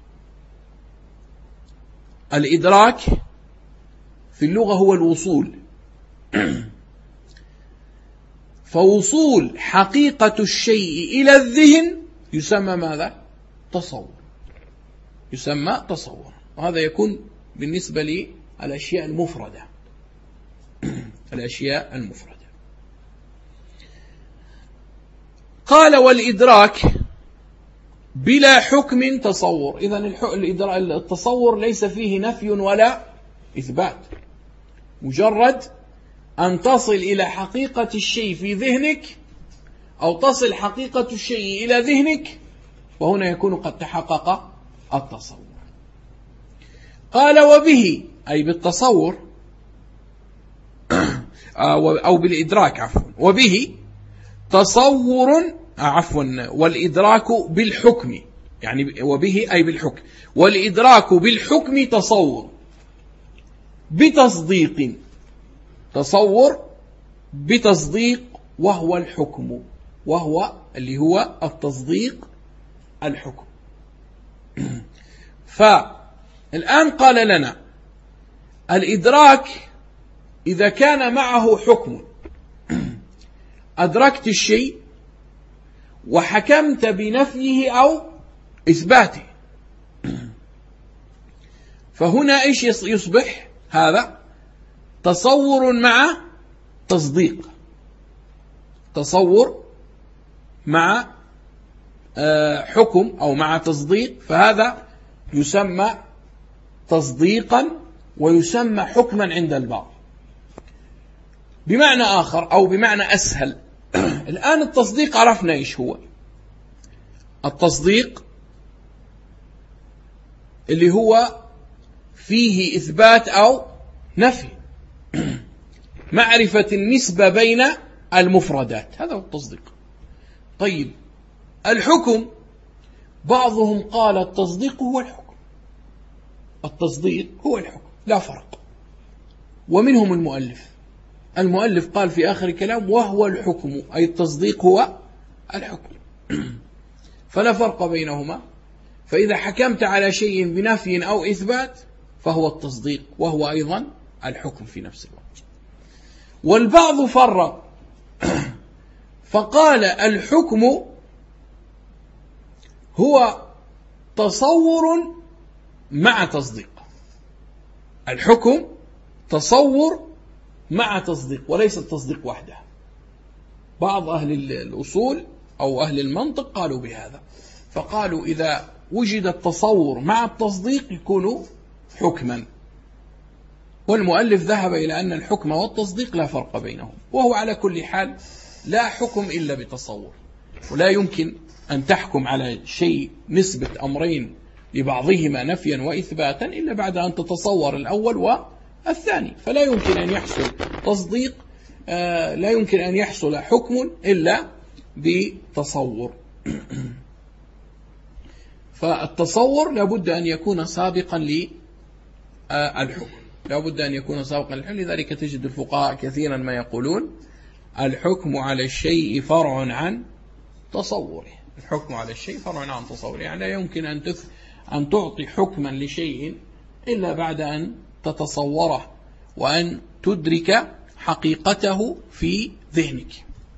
الإدراك في اللغة هو الوصول، فوصول حقيقة الشيء إلى الذهن يسمى ماذا؟ تصور، يسمى تصور. وهذا يكون بالنسبة للأشياء المفردة. الأشياء المفردة. قال والإدراك بلا حكم تصور. إذن التصور ليس فيه نفي ولا إثبات، مجرد أن تصل إلى حقيقة الشيء في ذهنك أو تصل حقيقة الشيء إلى ذهنك، وهنا يكون قد تحقق التصور. قال وبه، أي بالتصور أو بالإدراك عفوا، وبه تصور عفوا والإدراك بالحكم، يعني وبه أي بالحكم، والإدراك بالحكم تصور بتصديق. تصور بتصديق وهو الحكم، وهو اللي هو التصديق الحكم. فالآن قال لنا الإدراك إذا كان معه حكم، أدركت الشيء وحكمت بنفيه أو إثباته، فهنا إيش يصبح؟ هذا تصور مع تصديق، تصور مع حكم أو مع تصديق، فهذا يسمى تصديقا ويسمى حكما عند البعض. بمعنى آخر أو بمعنى أسهل، الآن التصديق عرفنا إيش هو. التصديق اللي هو فيه إثبات أو نفي، معرفة النسبة بين المفردات، هذا هو التصديق. طيب الحكم، بعضهم قال التصديق هو الحكم، التصديق هو الحكم لا فرق. ومنهم المؤلف، المؤلف قال في آخر كلام وهو الحكم، أي التصديق هو الحكم. فلا فرق بينهما. فإذا حكمت على شيء بنفي أو إثبات فهو التصديق، وهو أيضا الحكم في نفس الوقت. والبعض فرق فقال الحكم هو تصور مع تصديق. الحكم تصور مع تصديق وليس التصديق وحده. بعض أهل الأصول أو أهل المنطق قالوا بهذا، فقالوا إذا وجد التصور مع التصديق يكون حكما. والمؤلف ذهب إلى أن الحكم والتصديق لا فرق بينهم، وهو على كل حال لا حكم إلا بتصور، ولا يمكن أن تحكم على شيء نسبة أمرين لبعضهما نفيا وإثباتا إلا بعد أن تتصور الأول والثاني. فلا يمكن أن يحصل تصديق، آه لا يمكن أن يحصل حكم إلا بتصور. فالتصور لابد أن يكون سابقا للحكم، لابد أن يكون سابقا للحكم. لذلك تجد الفقهاء كثيرا ما يقولون الحكم على الشيء فرع عن تصوره. الحكم على الشيء فرع عن تصوره، يعني لا يمكن أن تث... أن تعطي حكما لشيء إلا بعد أن تتصوره وأن تدرك حقيقته في ذهنك.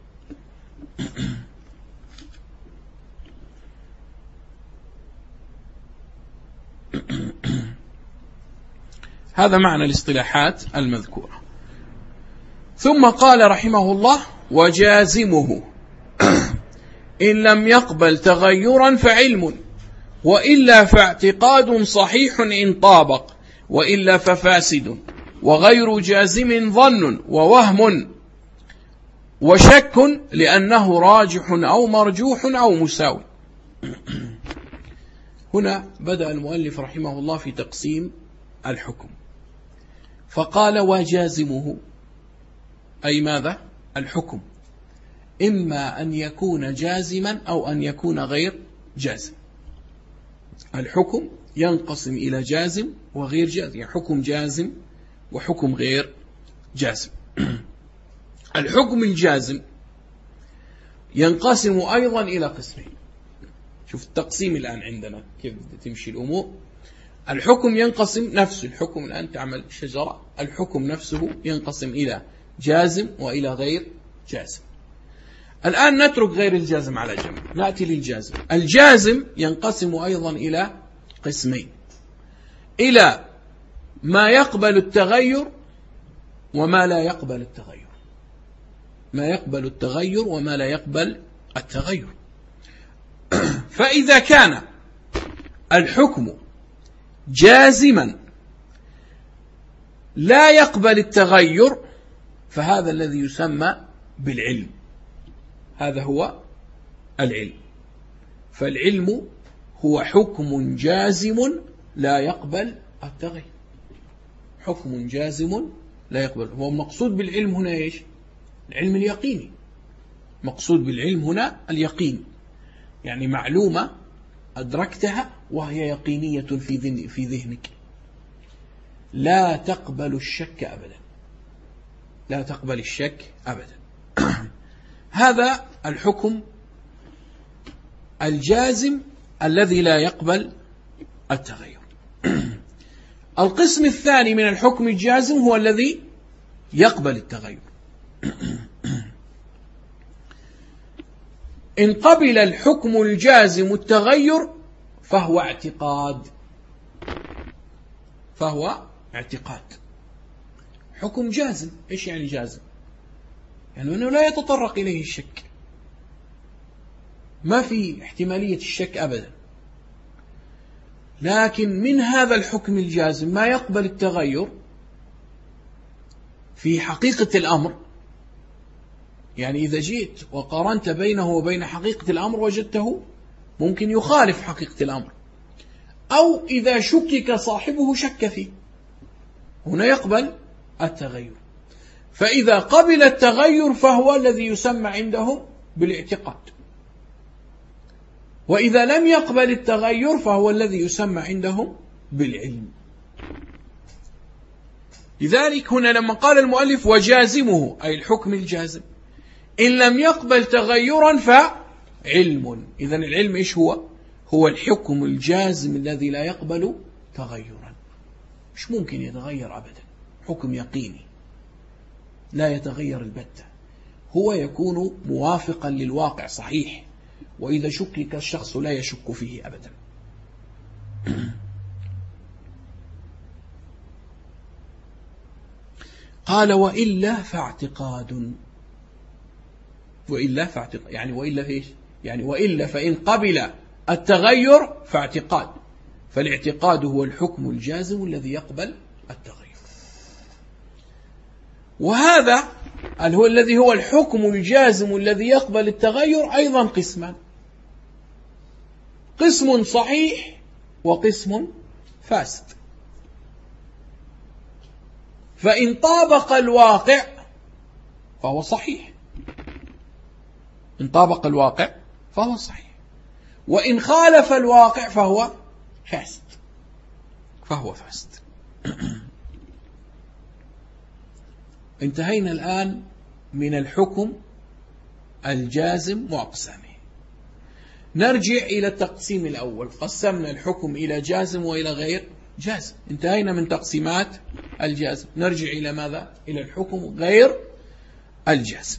هذا معنى الاصطلاحات المذكورة. ثم قال رحمه الله: وجازمه إن لم يقبل تغيرا فعلم، وإلا فاعتقاد صحيح إن طابق، وإلا ففاسد، وغير جازم ظن ووهم وشك لأنه راجح أو مرجوح أو مساوي. هنا بدأ المؤلف رحمه الله في تقسيم الحكم، فقال: وجازمه، أي ماذا؟ الحكم إما أن يكون جازما أو أن يكون غير جازم. الحكم ينقسم إلى جازم وغير جازم، يعني حكم جازم وحكم غير جازم. الحكم الجازم ينقسم أيضا إلى قسمين. شوف التقسيم الآن عندنا كيف تمشي الأمور. الحكم ينقسم، نفس الحكم الآن تعمل شجرة، الحكم نفسه ينقسم إلى جازم وإلى غير جازم. الآن نترك غير الجازم على جنب، نأتي للجازم. الجازم ينقسم أيضا إلى قسمين: إلى ما يقبل التغير وما لا يقبل التغير. ما يقبل التغير وما لا يقبل التغير. فإذا كان الحكم جازما لا يقبل التغير فهذا الذي يسمى بالعلم، هذا هو العلم. فالعلم هو حكم جازم لا يقبل التغير، حكم جازم لا يقبل. هو المقصود بالعلم هنا إيش؟ العلم اليقيني. مقصود بالعلم هنا اليقين، يعني معلومة أدركتها وهي يقينية في ذهن في ذهنك، لا تقبل الشك أبدا، لا تقبل الشك أبدا. هذا الحكم الجازم الذي لا يقبل التغير. القسم الثاني من الحكم الجازم هو الذي يقبل التغير. إن قبل الحكم الجازم التغير فهو اعتقاد، فهو اعتقاد. حكم جازم، إيش يعني جازم؟ يعني أنه لا يتطرق إليه الشك، ما في احتمالية الشك أبدا. لكن من هذا الحكم الجازم ما يقبل التغير في حقيقة الأمر. يعني إذا جئت وقارنت بينه وبين حقيقة الأمر وجدته ممكن يخالف حقيقة الأمر، أو إذا شكك صاحبه شك فيه، هنا يقبل التغير. فإذا قبل التغير فهو الذي يسمى عندهم بالاعتقاد، وإذا لم يقبل التغير فهو الذي يسمى عندهم بالعلم. لذلك هنا لما قال المؤلف وجازمه أي الحكم الجازم إن لم يقبل تغيرا علم. إذن العلم إيش هو؟ هو الحكم الجازم الذي لا يقبل تغيرا، مش ممكن يتغير أبدا، حكم يقيني لا يتغير البتة، هو يكون موافقا للواقع صحيح، وإذا شكك الشخص لا يشك فيه أبدا. قال وإلا فاعتقاد. وإلا فاعتقاد يعني وإلا فيش يعني وإلا فإن قبل التغير فاعتقاد، فالاعتقاد هو الحكم الجازم الذي يقبل التغير. وهذا هو الذي هو الحكم الجازم الذي يقبل التغير أيضا قسمان، قسم صحيح وقسم فاسد. فإن طابق الواقع فهو صحيح، إن طابق الواقع فهو صحيح، وإن خالف الواقع فهو فاسد فهو فاسد. انتهينا الآن من الحكم الجازم وأقسامه. نرجع إلى التقسيم الأول، قسمنا الحكم إلى جازم وإلى غير جازم، انتهينا من تقسيمات الجازم، نرجع إلى ماذا؟ إلى الحكم غير الجازم.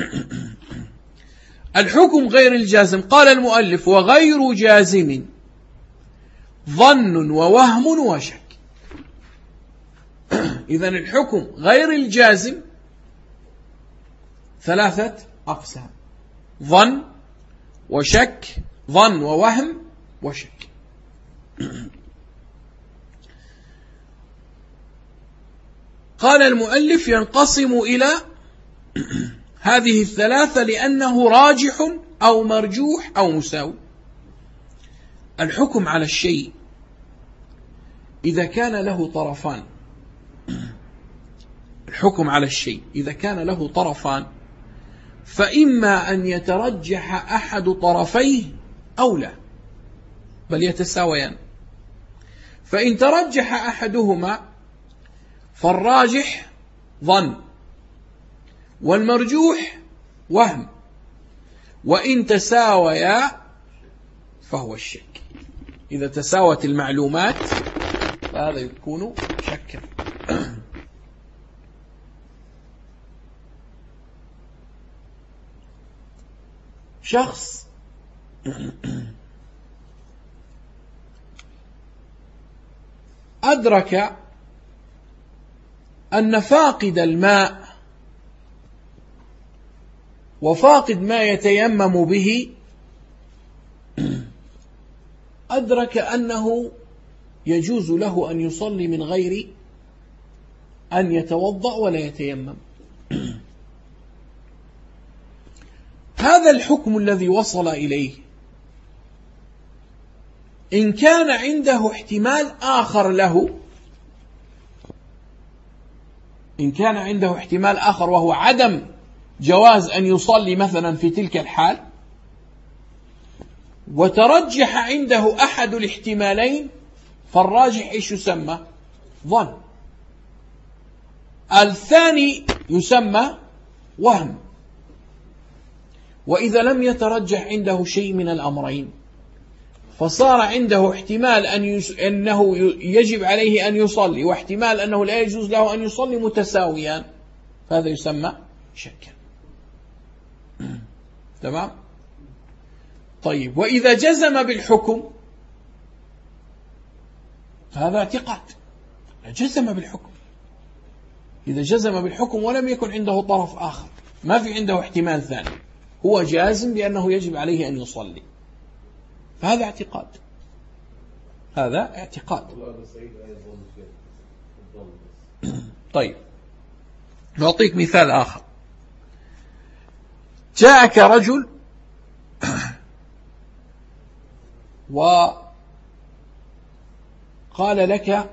الحكم غير الجازم، قال المؤلف وغير جازم ظن ووهم وشك. إذن الحكم غير الجازم ثلاثة أقسام: ظن وشك، ظن ووهم وشك. قال المؤلف ينقسم إلى هذه الثلاثة لأنه راجح أو مرجوح أو مساوي. الحكم على الشيء إذا كان له طرفان، الحكم على الشيء إذا كان له طرفان فإما أن يترجح أحد طرفيه أو لا، بل يتساويان. فإن ترجح أحدهما فالراجح ظن والمرجوح وهم، وإن تساويا فهو الشك. إذا تساوت المعلومات فهذا يكون شكا. شخص أدرك أن فاقد الماء وفاقد ما يتيمم به أدرك أنه يجوز له أن يصلي من غير أن يتوضأ ولا يتيمم. هذا الحكم الذي وصل إليه إن كان عنده احتمال آخر له، إن كان عنده احتمال آخر وهو عدم جواز أن يصلي مثلا في تلك الحال، وترجح عنده أحد الاحتمالين، فالراجح إيش يسمى؟ ظن. الثاني يسمى وهم. وإذا لم يترجح عنده شيء من الأمرين فصار عنده احتمال أن يس... أنه يجب عليه أن يصلي واحتمال أنه لا يجوز له أن يصلي متساويان، فهذا يسمى شكا. تمام؟ طيب، وإذا جزم بالحكم هذا اعتقاد، جزم بالحكم. إذا جزم بالحكم ولم يكن عنده طرف آخر، ما في عنده احتمال ثاني، هو جازم بأنه يجب عليه أن يصلي، فهذا اعتقاد، هذا اعتقاد. طيب، نعطيك مثال آخر. جاءك رجل وقال لك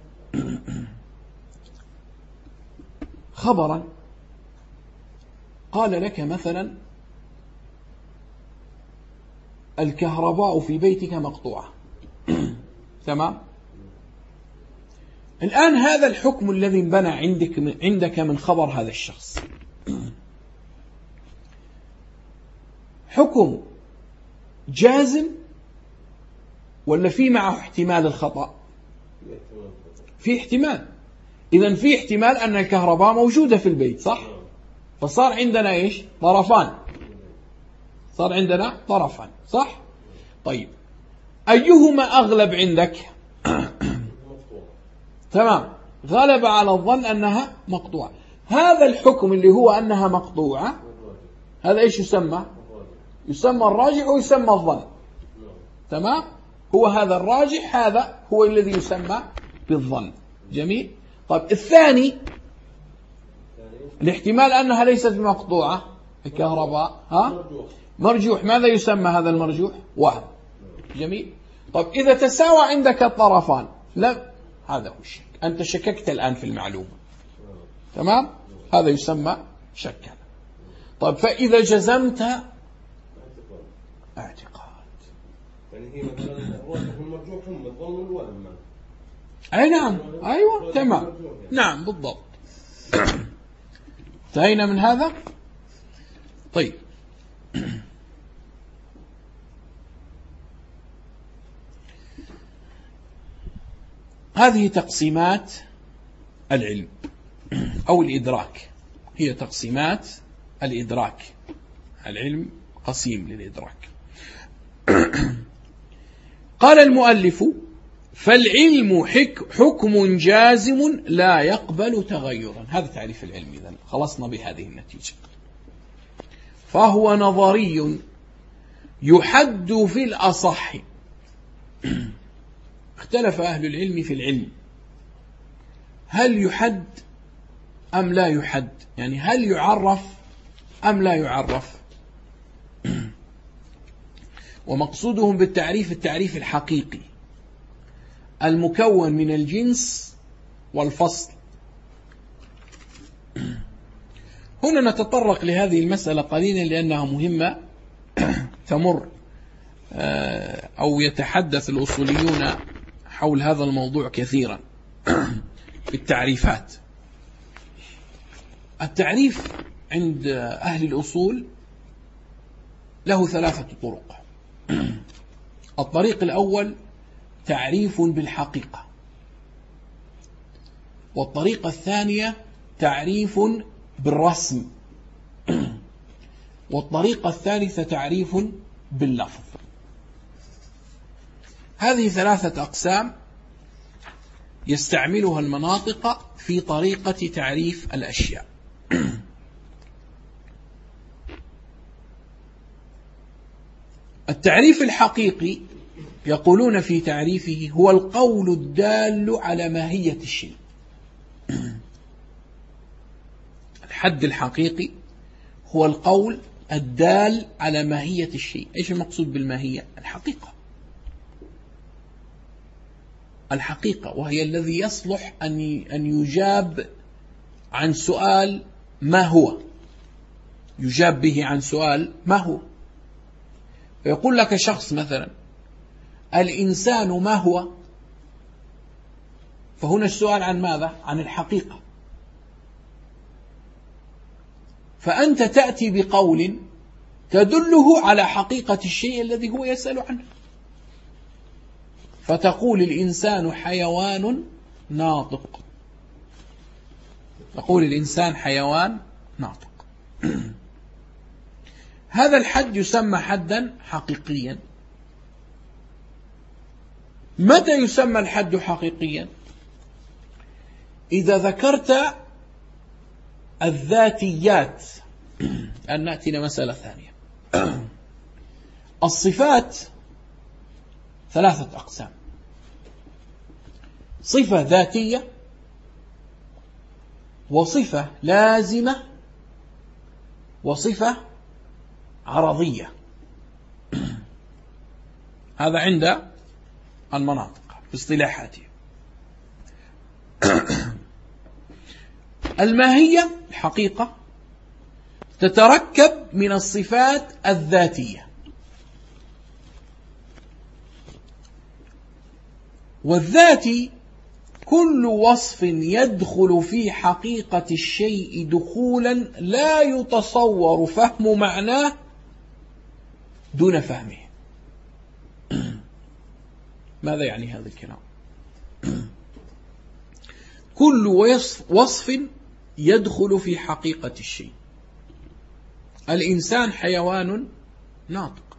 خبرا، قال لك مثلا الكهرباء في بيتك مقطوعة. تمام؟ الآن هذا الحكم الذي انبنى عندك من عندك من خبر هذا الشخص، حكم جازم ولا في معه احتمال الخطأ؟ في احتمال. إذن في احتمال أن الكهرباء موجودة في البيت، صح؟ فصار عندنا إيش؟ طرفان. صار عندنا طرفان، صح؟ طيب أيهما أغلب عندك؟ تمام، غلب على الظن أنها مقطوعة. هذا الحكم اللي هو أنها مقطوعة، هذا إيش يسمى؟ يسمى الراجح ويسمى الظن. تمام، هو هذا الراجح، هذا هو الذي يسمى بالظن. جميل. طيب الثاني الاحتمال أنها ليست مقطوعة الكهرباء، ها؟ مرجوح. ماذا يسمى هذا المرجوح؟ وهم. جميل. طيب إذا تساوى عندك الطرفان، لا، هذا هو الشك، أنت شككت الآن في المعلومة. تمام، هذا يسمى شكا. طيب فإذا جزمت اعتقاد، يعني هي مثلا الراجح والمرجوح هم الظن والوهم. أي نعم، أيوة تمام، نعم بالضبط. انتهينا من هذا. طيب هذه تقسيمات العلم أو الإدراك، هي تقسيمات الإدراك. العلم قسيم للإدراك. قال المؤلف: فالعلم حكم جازم لا يقبل تغيرا. هذا تعريف العلم. إذن خلصنا بهذه النتيجة. فهو نظري يحد في الأصح. اختلف أهل العلم في العلم، هل يحد أم لا يحد؟ يعني هل يعرف أم لا يعرف؟ ومقصودهم بالتعريف التعريف الحقيقي المكون من الجنس والفصل. هنا نتطرق لهذه المسألة قليلا لأنها مهمة، تمر أو يتحدث الأصوليون حول هذا الموضوع كثيرا في التعريفات. التعريف عند أهل الأصول له ثلاثة طرق. الطريق الأول تعريف بالحقيقة، والطريقة الثانية تعريف بالرسم، والطريقة الثالثة تعريف باللفظ. هذه ثلاثة أقسام يستعملها المناطق في طريقة تعريف الأشياء. التعريف الحقيقي يقولون في تعريفه هو القول الدال على ماهية الشيء. الحد الحقيقي هو القول الدال على ماهية الشيء. إيش المقصود بالماهية؟ الحقيقة. الحقيقة وهي الذي يصلح أن أن يجاب عن سؤال ما هو، يجاب به عن سؤال ما هو. فيقول لك شخص مثلا: الإنسان ما هو؟ فهنا السؤال عن ماذا؟ عن الحقيقة. فأنت تأتي بقول تدله على حقيقة الشيء الذي هو يسأل عنه، فتقول الإنسان حيوان ناطق. تقول الإنسان حيوان ناطق. هذا الحد يسمى حدا حقيقيا. متى يسمى الحد حقيقيا؟ إذا ذكرت الذاتيات. أن نأتي إلى مسألة ثانية. الصفات ثلاثة أقسام: صفة ذاتية، وصفة لازمة، وصفة عرضية. هذا عند المناطق في اصطلاحاتهم. الماهية الحقيقة تتركب من الصفات الذاتية، والذاتي كل وصف يدخل في حقيقة الشيء دخولا لا يتصور فهم معناه دون فهمه. ماذا يعني هذا الكلام؟ كل وصف يدخل في حقيقة الشيء. الإنسان حيوان ناطق.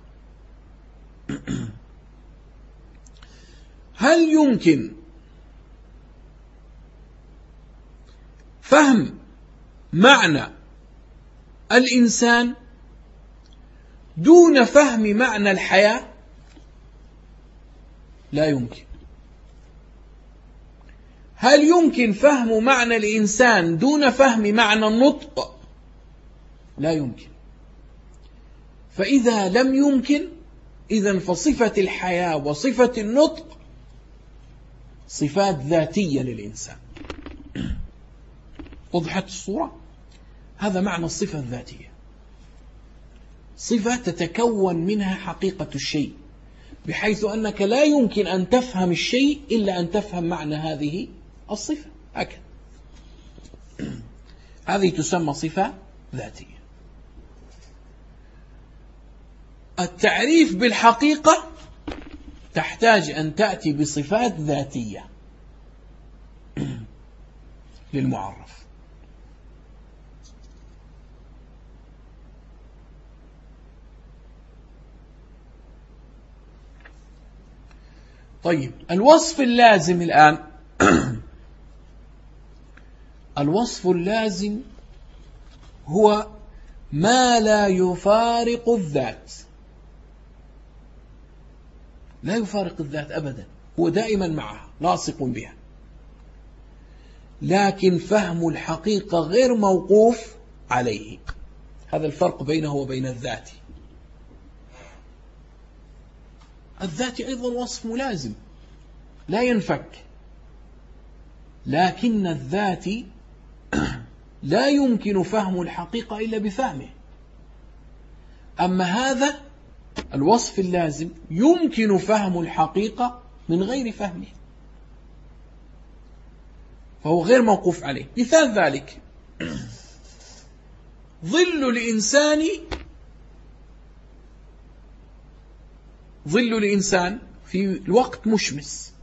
هل يمكن فهم معنى الإنسان دون فهم معنى الحياة؟ لا يمكن. هل يمكن فهم معنى الإنسان دون فهم معنى النطق؟ لا يمكن. فإذا لم يمكن، إذن فصفة الحياة وصفة النطق صفات ذاتية للإنسان. وضحت الصورة؟ هذا معنى الصفة الذاتية، صفة تتكون منها حقيقة الشيء، بحيث أنك لا يمكن أن تفهم الشيء إلا أن تفهم معنى هذه الصفة. هكذا هذه تسمى صفة ذاتية. التعريف بالحقيقة تحتاج أن تأتي بصفات ذاتية للمعرف. طيب، الوصف اللازم الآن. الوصف اللازم هو ما لا يفارق الذات، لا يفارق الذات أبدا، هو دائما معها لاصق بها، لكن فهم الحقيقة غير موقوف عليه. هذا الفرق بينه وبين الذات. الذات أيضا وصف ملازم لا ينفك، لكن الذات لا يمكن فهم الحقيقة إلا بفهمه. أما هذا الوصف اللازم يمكن فهم الحقيقة من غير فهمه، فهو غير موقوف عليه. مثال ذلك ظل الإنسان، ظل الإنسان في الوقت مشمس.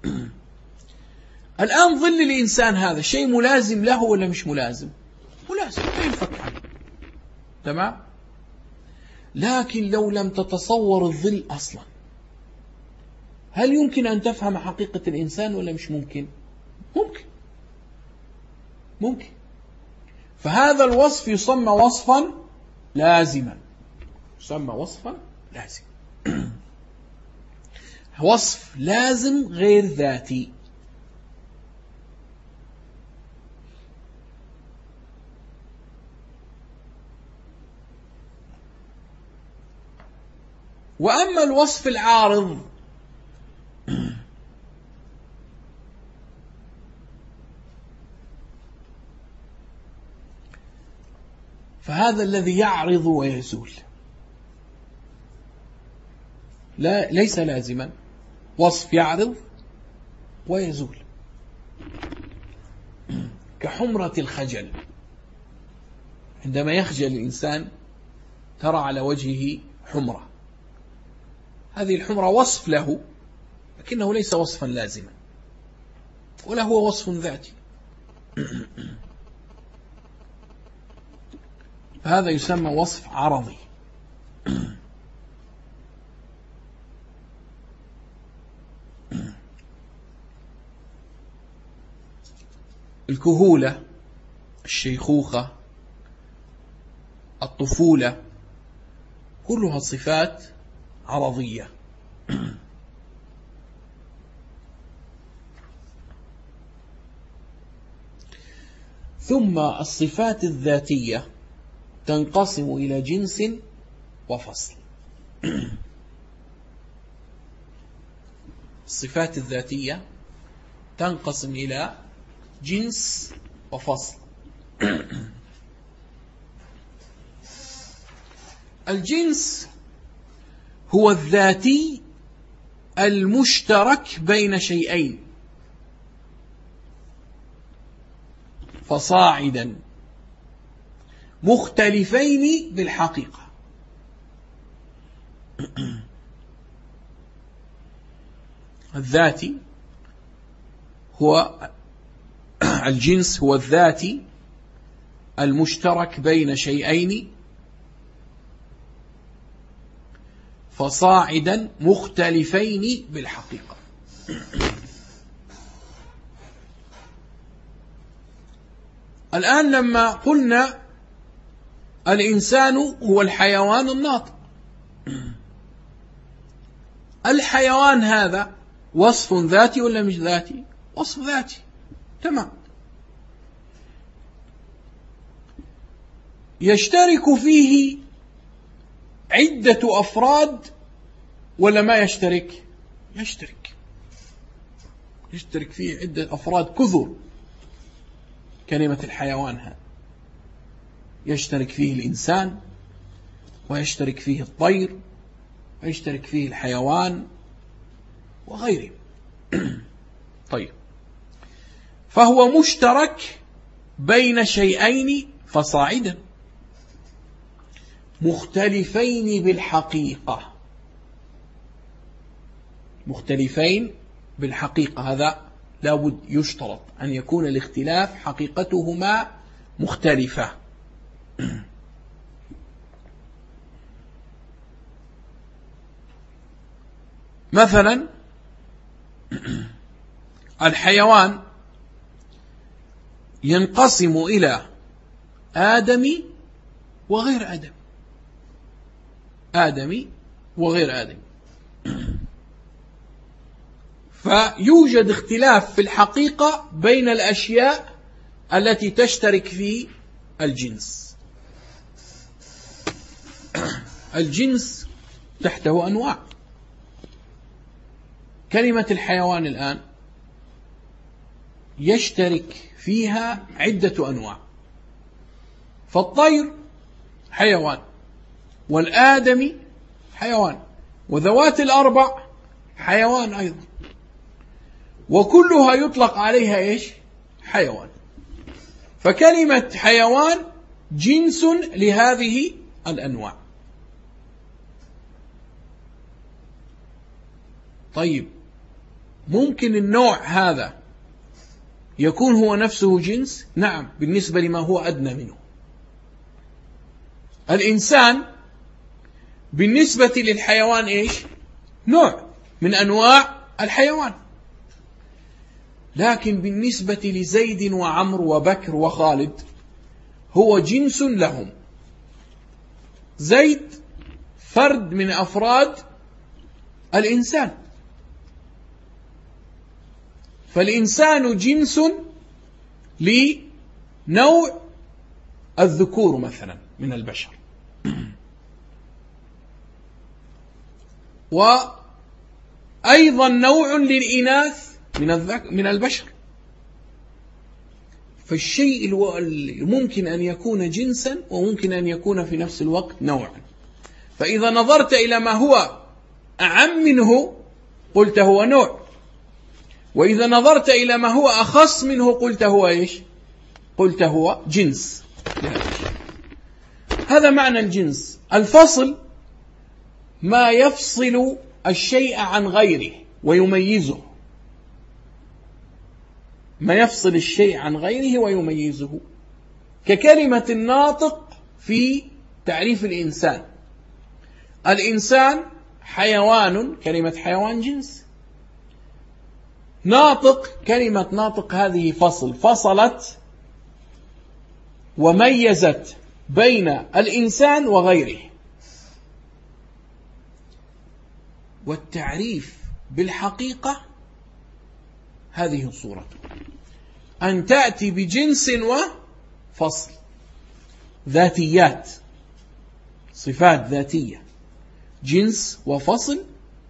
الآن ظل الإنسان هذا شيء ملازم له ولا مش ملازم؟ ملازم، لا ينفك عنه، تمام؟ لكن لو لم تتصور الظل أصلا، هل يمكن أن تفهم حقيقة الإنسان ولا مش ممكن؟ ممكن، ممكن. فهذا الوصف يسمى وصفا لازما، يسمى وصفا لازم. وصف لازم غير ذاتي. وأما الوصف العارض فهذا الذي يعرض ويزول، لا ليس لازما، وصف يعرض ويزول، كحمرة الخجل. عندما يخجل الإنسان ترى على وجهه حمرة، هذه الحمرة وصف له، لكنه ليس وصفا لازما ولا هو وصف ذاتي. هذا يسمى وصف عرضي. الكهولة، الشيخوخة، الطفولة، كلها صفات عرضية. ثم الصفات الذاتية تنقسم إلى جنس وفصل. الصفات الذاتية تنقسم إلى جنس وفصل. الجنس هو الذاتي المشترك بين شيئين فصاعدا مختلفين بالحقيقة. الذاتي هو الجنس هو الذاتي المشترك بين شيئين فصاعدا مختلفين بالحقيقة. الآن لما قلنا الإنسان هو الحيوان الناطق، الحيوان هذا وصف ذاتي ولا مش ذاتي؟ وصف ذاتي، تمام. يشترك فيه عدة أفراد ولا ما يشترك؟ يشترك يشترك فيه عدة أفراد كثر. كلمة الحيوان هذا يشترك فيه الإنسان، ويشترك فيه الطير، ويشترك فيه الحيوان وغيره. طيب، فهو مشترك بين شيئين فصاعدا مختلفين بالحقيقة. مختلفين بالحقيقة هذا لابد يشترط أن يكون الاختلاف حقيقتهما مختلفة. مثلا الحيوان ينقسم إلى آدمي وغير آدمي، آدمي وغير آدمي، فيوجد اختلاف في الحقيقة بين الأشياء التي تشترك في الجنس. الجنس تحته أنواع. كلمة الحيوان الآن يشترك فيها عدة أنواع، فالطير حيوان، والآدمي حيوان، وذوات الأربع حيوان أيضا، وكلها يطلق عليها إيش؟ حيوان. فكلمة حيوان جنس لهذه الأنواع. طيب، ممكن النوع هذا يكون هو نفسه جنس؟ نعم، بالنسبة لما هو أدنى منه. الإنسان بالنسبة للحيوان إيش؟ نوع من أنواع الحيوان، لكن بالنسبة لزيد وعمر وبكر وخالد هو جنس لهم. زيد فرد من أفراد الإنسان، فالإنسان جنس لنوع الذكور مثلا من البشر، وأيضا نوع للإناث من البشر. فالشيء ممكن أن يكون جنسا وممكن أن يكون في نفس الوقت نوعا. فإذا نظرت إلى ما هو أعم منه قلت هو نوع، وإذا نظرت إلى ما هو أخص منه قلت هو إيش؟ قلت هو جنس. هذا معنى الجنس. الفصل ما يفصل الشيء عن غيره ويميزه، ما يفصل الشيء عن غيره ويميزه، ككلمة الناطق في تعريف الإنسان. الإنسان حيوان، كلمة حيوان جنس. ناطق، كلمة ناطق هذه فصل، فصلت وميزت بين الإنسان وغيره. والتعريف بالحقيقة هذه صورته، أن تأتي بجنس وفصل، ذاتيات، صفات ذاتية، جنس وفصل،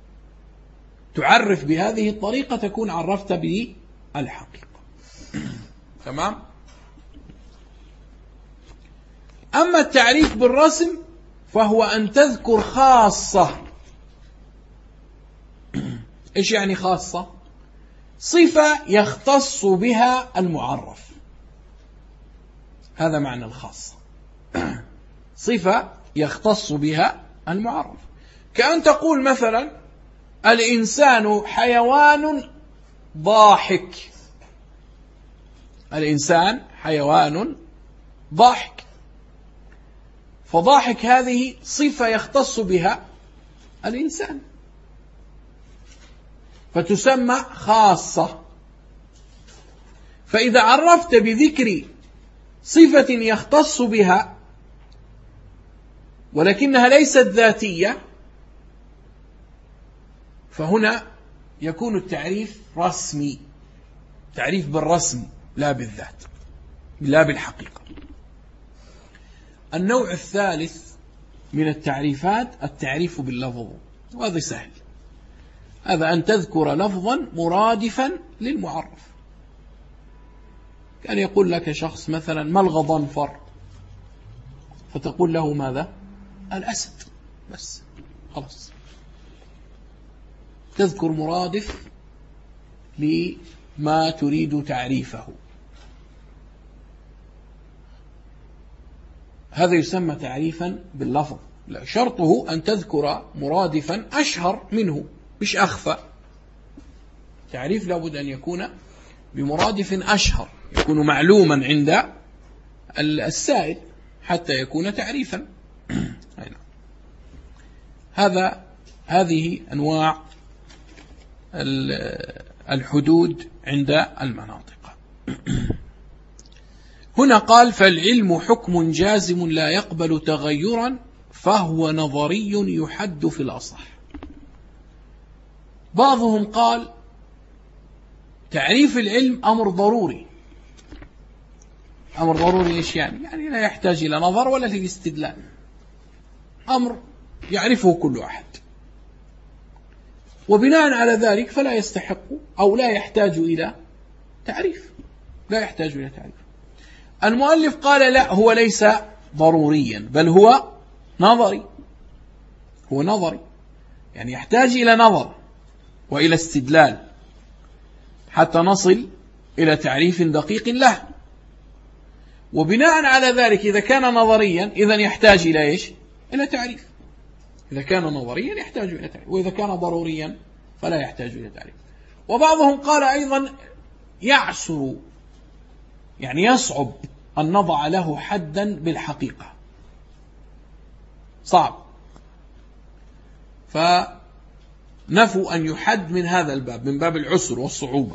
تعرف بهذه الطريقة تكون عرفت بالحقيقة. تمام؟ أما التعريف بالرسم فهو أن تذكر خاصة. إيش يعني خاصة؟ صفة يختص بها المعرف، هذا معنى الخاصة. صفة يختص بها المعرف، كأن تقول مثلا الإنسان حيوان ضاحك. الإنسان حيوان ضاحك، فضاحك هذه صفة يختص بها الإنسان فتسمى خاصة. فإذا عرفت بذكر صفة يختص بها ولكنها ليست ذاتية فهنا يكون التعريف رسمي، تعريف بالرسم لا بالذات لا بالحقيقة. النوع الثالث من التعريفات التعريف باللفظ، وهذا سهل. هذا أن تذكر لفظا مرادفا للمعرف. كان يقول لك شخص مثلا ما الغضنفر، فتقول له ماذا؟ الأسد، بس خلاص، تذكر مرادف لما تريد تعريفه. هذا يسمى تعريفا باللفظ. لا، شرطه أن تذكر مرادفا أشهر منه مش أخفى. تعريف لابد أن يكون بمرادف أشهر، يكون معلوما عند السائل حتى يكون تعريفا. هذا هذه أنواع الحدود عند المناطق. هنا قال فالعلم حكم جازم لا يقبل تغيرا فهو نظري يحد في الأصح. بعضهم قال تعريف العلم أمر ضروري. أمر ضروري إيش يعني؟ يعني لا يحتاج إلى نظر ولا لاستدلال، أمر يعرفه كل أحد، وبناء على ذلك فلا يستحق أو لا يحتاج إلى تعريف، لا يحتاج إلى تعريف. المؤلف قال لا، هو ليس ضروريا بل هو نظري، هو نظري يعني يحتاج إلى نظر وإلى استدلال حتى نصل إلى تعريف دقيق له. وبناء على ذلك إذا كان نظريا إذن يحتاج إلى إيش؟ إلى تعريف. إذا كان نظريا يحتاج إلى تعريف، وإذا كان ضروريا فلا يحتاج إلى تعريف. وبعضهم قال أيضا يعسر، يعني يصعب أن نضع له حدا بالحقيقة، صعب، فنفوا أن يحد من هذا الباب، من باب العسر والصعوبة.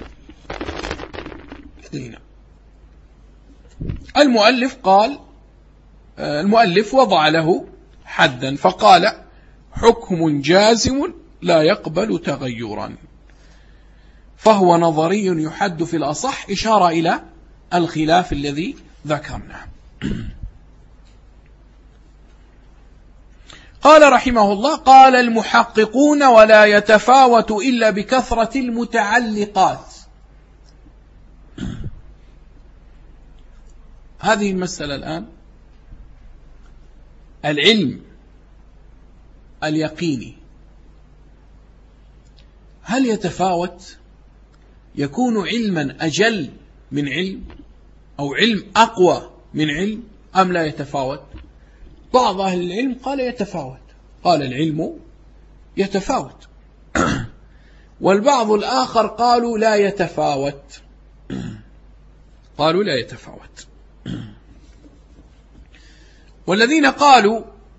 المؤلف قال المؤلف وضع له حدا فقال حكم جازم لا يقبل تغيرا فهو نظري يحد في الأصح، إشارة إلى الخلاف الذي ذكرناه. قال رحمه الله قال المحققون ولا يتفاوت إلا بكثرة المتعلقات. هذه المسألة الآن، العلم اليقيني هل يتفاوت؟ يكون علما أجل من علم أو علم أقوى من علم أم لا يتفاوت؟ بعض أهل العلم قال يتفاوت، قال العلم يتفاوت. والبعض الآخر قالوا لا يتفاوت، قالوا لا يتفاوت. والذين قالوا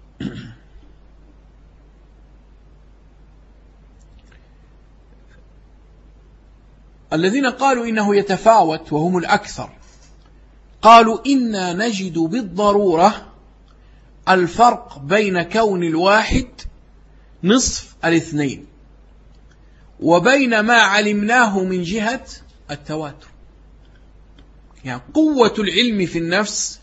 الذين قالوا إنه يتفاوت وهم الأكثر قالوا إنا نجد بالضرورة الفرق بين كون الواحد نصف الاثنين وبين ما علمناه من جهة التواتر. يعني قوة العلم في النفس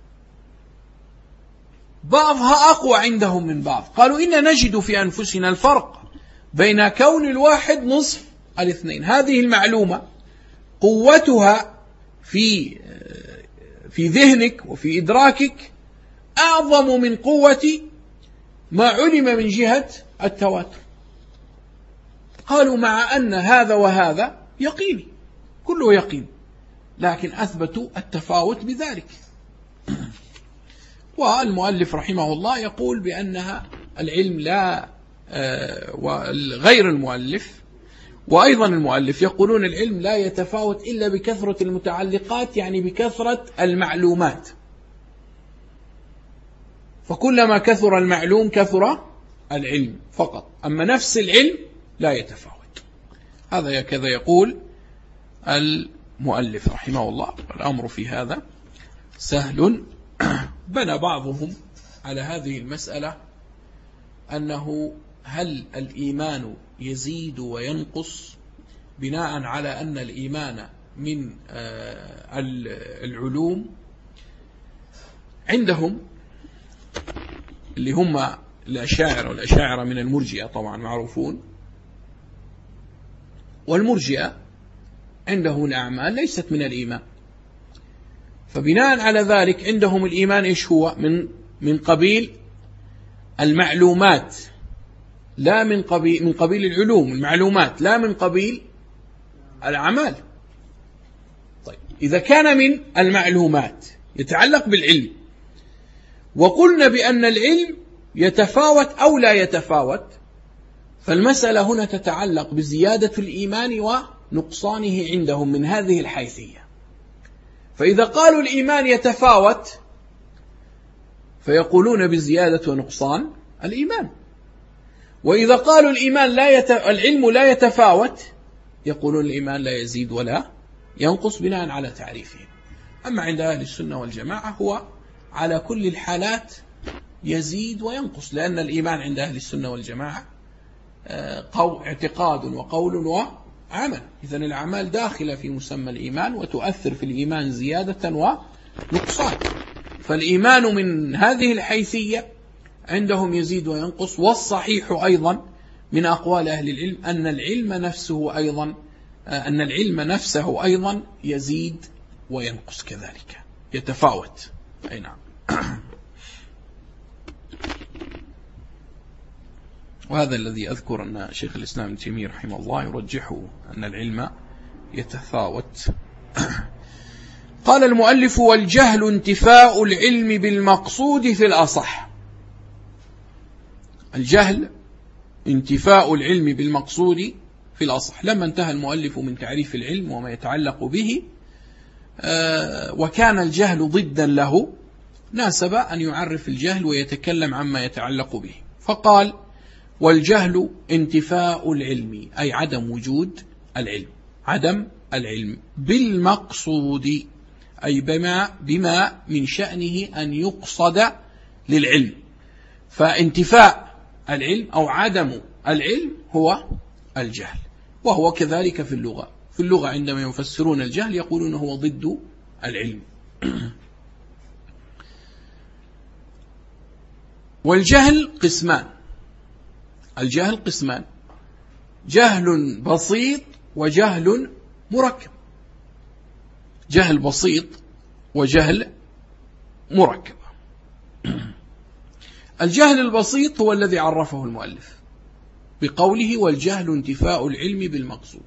بعضها أقوى عندهم من بعض. قالوا إنا نجد في أنفسنا الفرق بين كون الواحد نصف الاثنين. هذه المعلومة قوتها في في ذهنك وفي إدراكك أعظم من قوة ما علم من جهة التواتر. قالوا مع أن هذا وهذا يقيني، كله يقين، لكن أثبتوا التفاوت بذلك. والمؤلف رحمه الله يقول بأنها العلم لا وغير المؤلف وأيضا المؤلف يقولون العلم لا يتفاوت إلا بكثرة المتعلقات، يعني بكثرة المعلومات، فكلما كثر المعلوم كثر العلم فقط، أما نفس العلم لا يتفاوت. هذا كذا يقول المؤلف رحمه الله. الأمر في هذا سهل. بنى بعضهم على هذه المسألة أنه هل الإيمان يزيد وينقص بناء على أن الإيمان من العلوم. عندهم اللي هم الأشاعرة، والأشاعرة من المرجئة طبعا معروفون، والمرجئة عندهم الأعمال ليست من الإيمان، فبناء على ذلك عندهم الإيمان إيش هو؟ من من قبيل المعلومات، لا من قبيل من قبيل العلوم، المعلومات لا من قبيل الأعمال. طيب إذا كان من المعلومات يتعلق بالعلم، وقلنا بأن العلم يتفاوت أو لا يتفاوت، فالمسألة هنا تتعلق بزيادة الإيمان ونقصانه عندهم من هذه الحيثية. فإذا قالوا الإيمان يتفاوت فيقولون بزيادة ونقصان الإيمان، وإذا قالوا الإيمان لا يت... العلم لا يتفاوت يقولون الإيمان لا يزيد ولا ينقص بناء على تعريفهم. أما عند أهل السنة والجماعة هو على كل الحالات يزيد وينقص، لأن الإيمان عند أهل السنة والجماعة اعتقاد وقول وعمل، إذن الأعمال داخلة في مسمى الإيمان وتؤثر في الإيمان زيادة ونقصان. فالإيمان من هذه الحيثية عندهم يزيد وينقص. والصحيح أيضا من أقوال أهل العلم أن العلم نفسه أيضا أن العلم نفسه أيضا يزيد وينقص كذلك، يتفاوت. أي نعم. وهذا الذي أذكر أن شيخ الإسلام ابن تيمية رحمه الله يرجحه أن العلم يتفاوت. قال المؤلف: والجهل انتفاء العلم بالمقصود في الأصح. الجهل انتفاء العلم بالمقصود في الأصح. لما انتهى المؤلف من تعريف العلم وما يتعلق به وكان الجهل ضدا له، ناسب أن يعرف الجهل ويتكلم عما يتعلق به، فقال: والجهل انتفاء العلم، أي عدم وجود العلم، عدم العلم بالمقصود، أي بما, بما من شأنه أن يقصد للعلم. فانتفاء العلم أو عدم العلم هو الجهل، وهو كذلك في اللغة. في اللغة عندما يفسرون الجهل يقولون هو ضد العلم. والجهل قسمان، الجهل قسمان: جهل بسيط وجهل مركب. جهل بسيط وجهل مركب. الجهل البسيط هو الذي عرفه المؤلف بقوله: والجهل انتفاء العلم بالمقصود.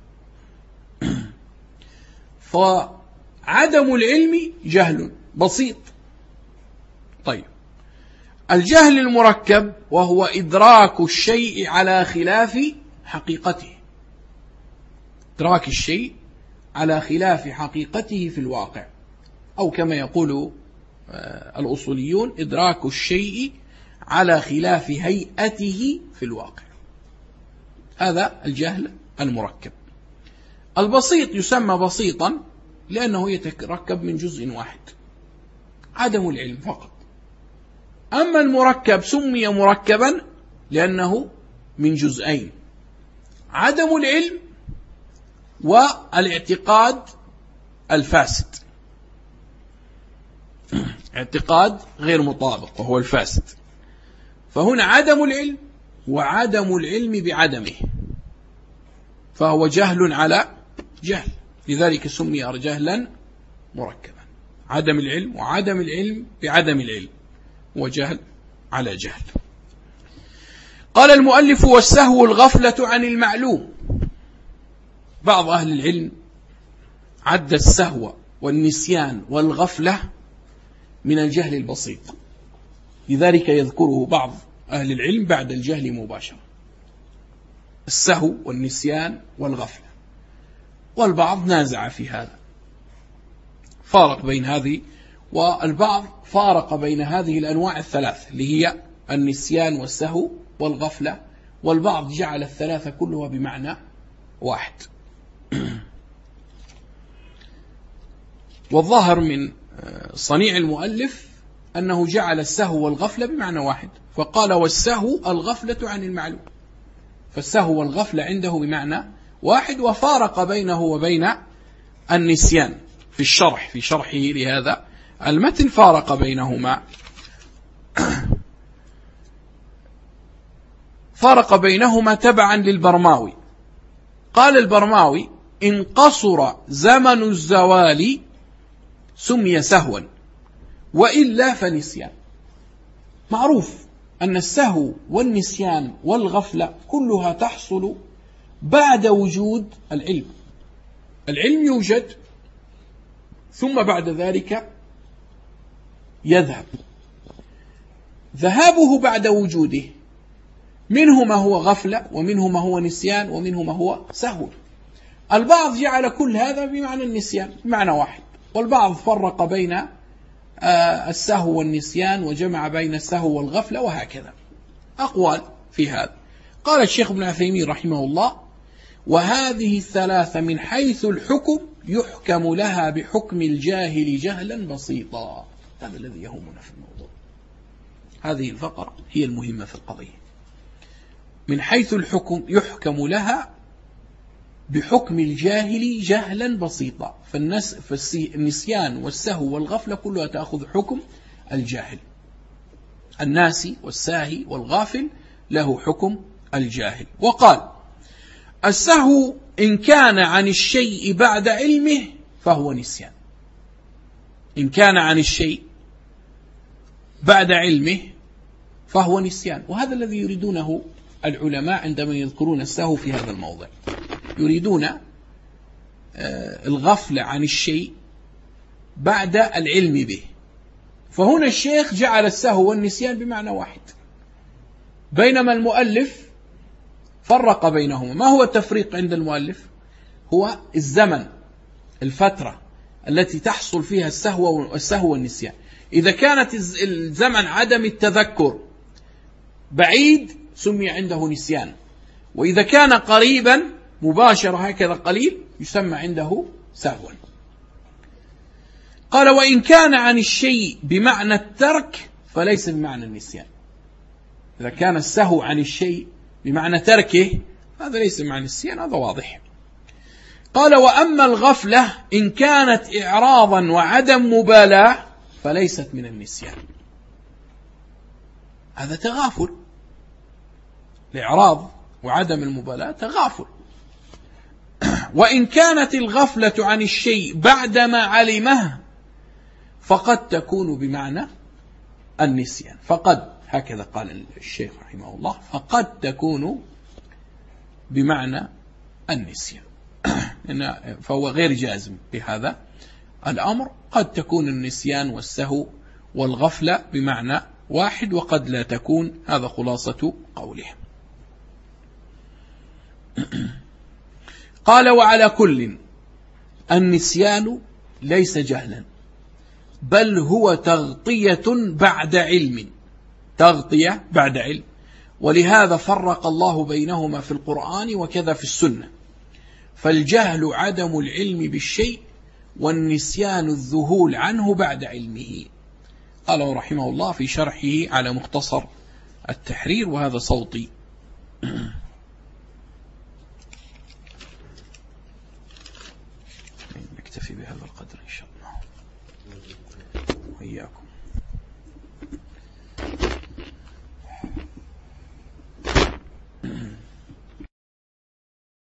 فعدم العلم جهل بسيط. طيب، الجهل المركب وهو إدراك الشيء على خلاف حقيقته، إدراك الشيء على خلاف حقيقته في الواقع، أو كما يقول الأصوليون: إدراك الشيء على خلاف هيئته في الواقع. هذا الجهل المركب. البسيط يسمى بسيطا لأنه يتركب من جزء واحد، عدم العلم فقط. أما المركب سمي مركبا لأنه من جزئين، عدم العلم والاعتقاد الفاسد، اعتقاد غير مطابق وهو الفاسد. فهنا عدم العلم وعدم العلم بعدمه، فهو جهل على جهل، لذلك سمي جهلا مركبا. عدم العلم وعدم العلم بعدم العلم، وجهل على جهل. قال المؤلف: والسهو الغفلة عن المعلوم. بعض أهل العلم عد السهو والنسيان والغفلة من الجهل البسيط، لذلك يذكره بعض أهل العلم بعد الجهل مباشرة، السهو والنسيان والغفلة، والبعض نازع في هذا، فارق بين هذه، والبعض فارق بين هذه الأنواع الثلاث اللي هي النسيان والسهو والغفلة، والبعض جعل الثلاثة كلها بمعنى واحد. والظاهر من صنيع المؤلف أنه جعل السهو والغفلة بمعنى واحد، فقال والسهو الغفلة عن المعلوم، فالسهو والغفلة عنده بمعنى واحد، وفارق بينه وبين النسيان في الشرح في شرحه لهذا المتن، فارق بينهما فارق بينهما تبعا للبرماوي. قال البرماوي إن قصر زمن الزوال سمي سهوا وإلا فنسيان. معروف أن السهو والنسيان والغفلة كلها تحصل بعد وجود العلم، العلم يوجد ثم بعد ذلك يذهب، ذهابه بعد وجوده منه ما هو غفلة ومنه ما هو نسيان ومنه ما هو سهو. البعض جعل كل هذا بمعنى النسيان بمعنى واحد، والبعض فرق بين السهو والنسيان وجمع بين السهو والغفلة، وهكذا أقوال في هذا. قال الشيخ ابن عثيمين رحمه الله وهذه الثلاثة من حيث الحكم يحكم لها بحكم الجاهل جهلا بسيطا. هذا الذي يهمنا في الموضوع، هذه الفقرة هي المهمة في القضية. من حيث الحكم يحكم لها بحكم الجاهل جهلا بسيطا، فالنسيان والسهو والغفلة كلها تأخذ حكم الجاهل، الناسي والساهي والغافل له حكم الجاهل. وقال السهو إن كان عن الشيء بعد علمه فهو نسيان، إن كان عن الشيء بعد علمه فهو نسيان، وهذا الذي يريدونه العلماء عندما يذكرون السهو في هذا الموضع، يريدون الغفلة عن الشيء بعد العلم به. فهنا الشيخ جعل السهو والنسيان بمعنى واحد، بينما المؤلف فرق بينهما. ما هو التفريق عند المؤلف؟ هو الزمن، الفترة التي تحصل فيها السهو والسهو والنسيان. إذا كانت الزمن عدم التذكر بعيد سمي عنده نسيان، وإذا كان قريبا مباشر هكذا قليل يسمى عنده سهوا. قال وإن كان عن الشيء بمعنى الترك فليس بمعنى النسيان. إذا كان السهو عن الشيء بمعنى تركه هذا ليس بمعنى النسيان، هذا واضح. قال وأما الغفلة إن كانت إعراضا وعدم مبالاة فليست من النسيان، هذا تغافل، الإعراض وعدم المبالاة تغافل. وإن كانت الغفلة عن الشيء بعدما علمه فقد تكون بمعنى النسيان، فقد، هكذا قال الشيخ رحمه الله، فقد تكون بمعنى النسيان. فهو غير جازم بهذا الأمر، قد تكون النسيان والسهو والغفلة بمعنى واحد وقد لا تكون، هذا خلاصة قوله. قال وعلى كل النسيان ليس جهلا بل هو تغطية بعد علم، تغطية بعد علم، ولهذا فرق الله بينهما في القرآن وكذا في السنة، فالجهل عدم العلم بالشيء والنسيان الذهول عنه بعد علمه. قاله رحمه الله في شرحه على مختصر التحرير، وهذا صوتي. نكتفي بهذا القدر إن شاء الله، وإياكم.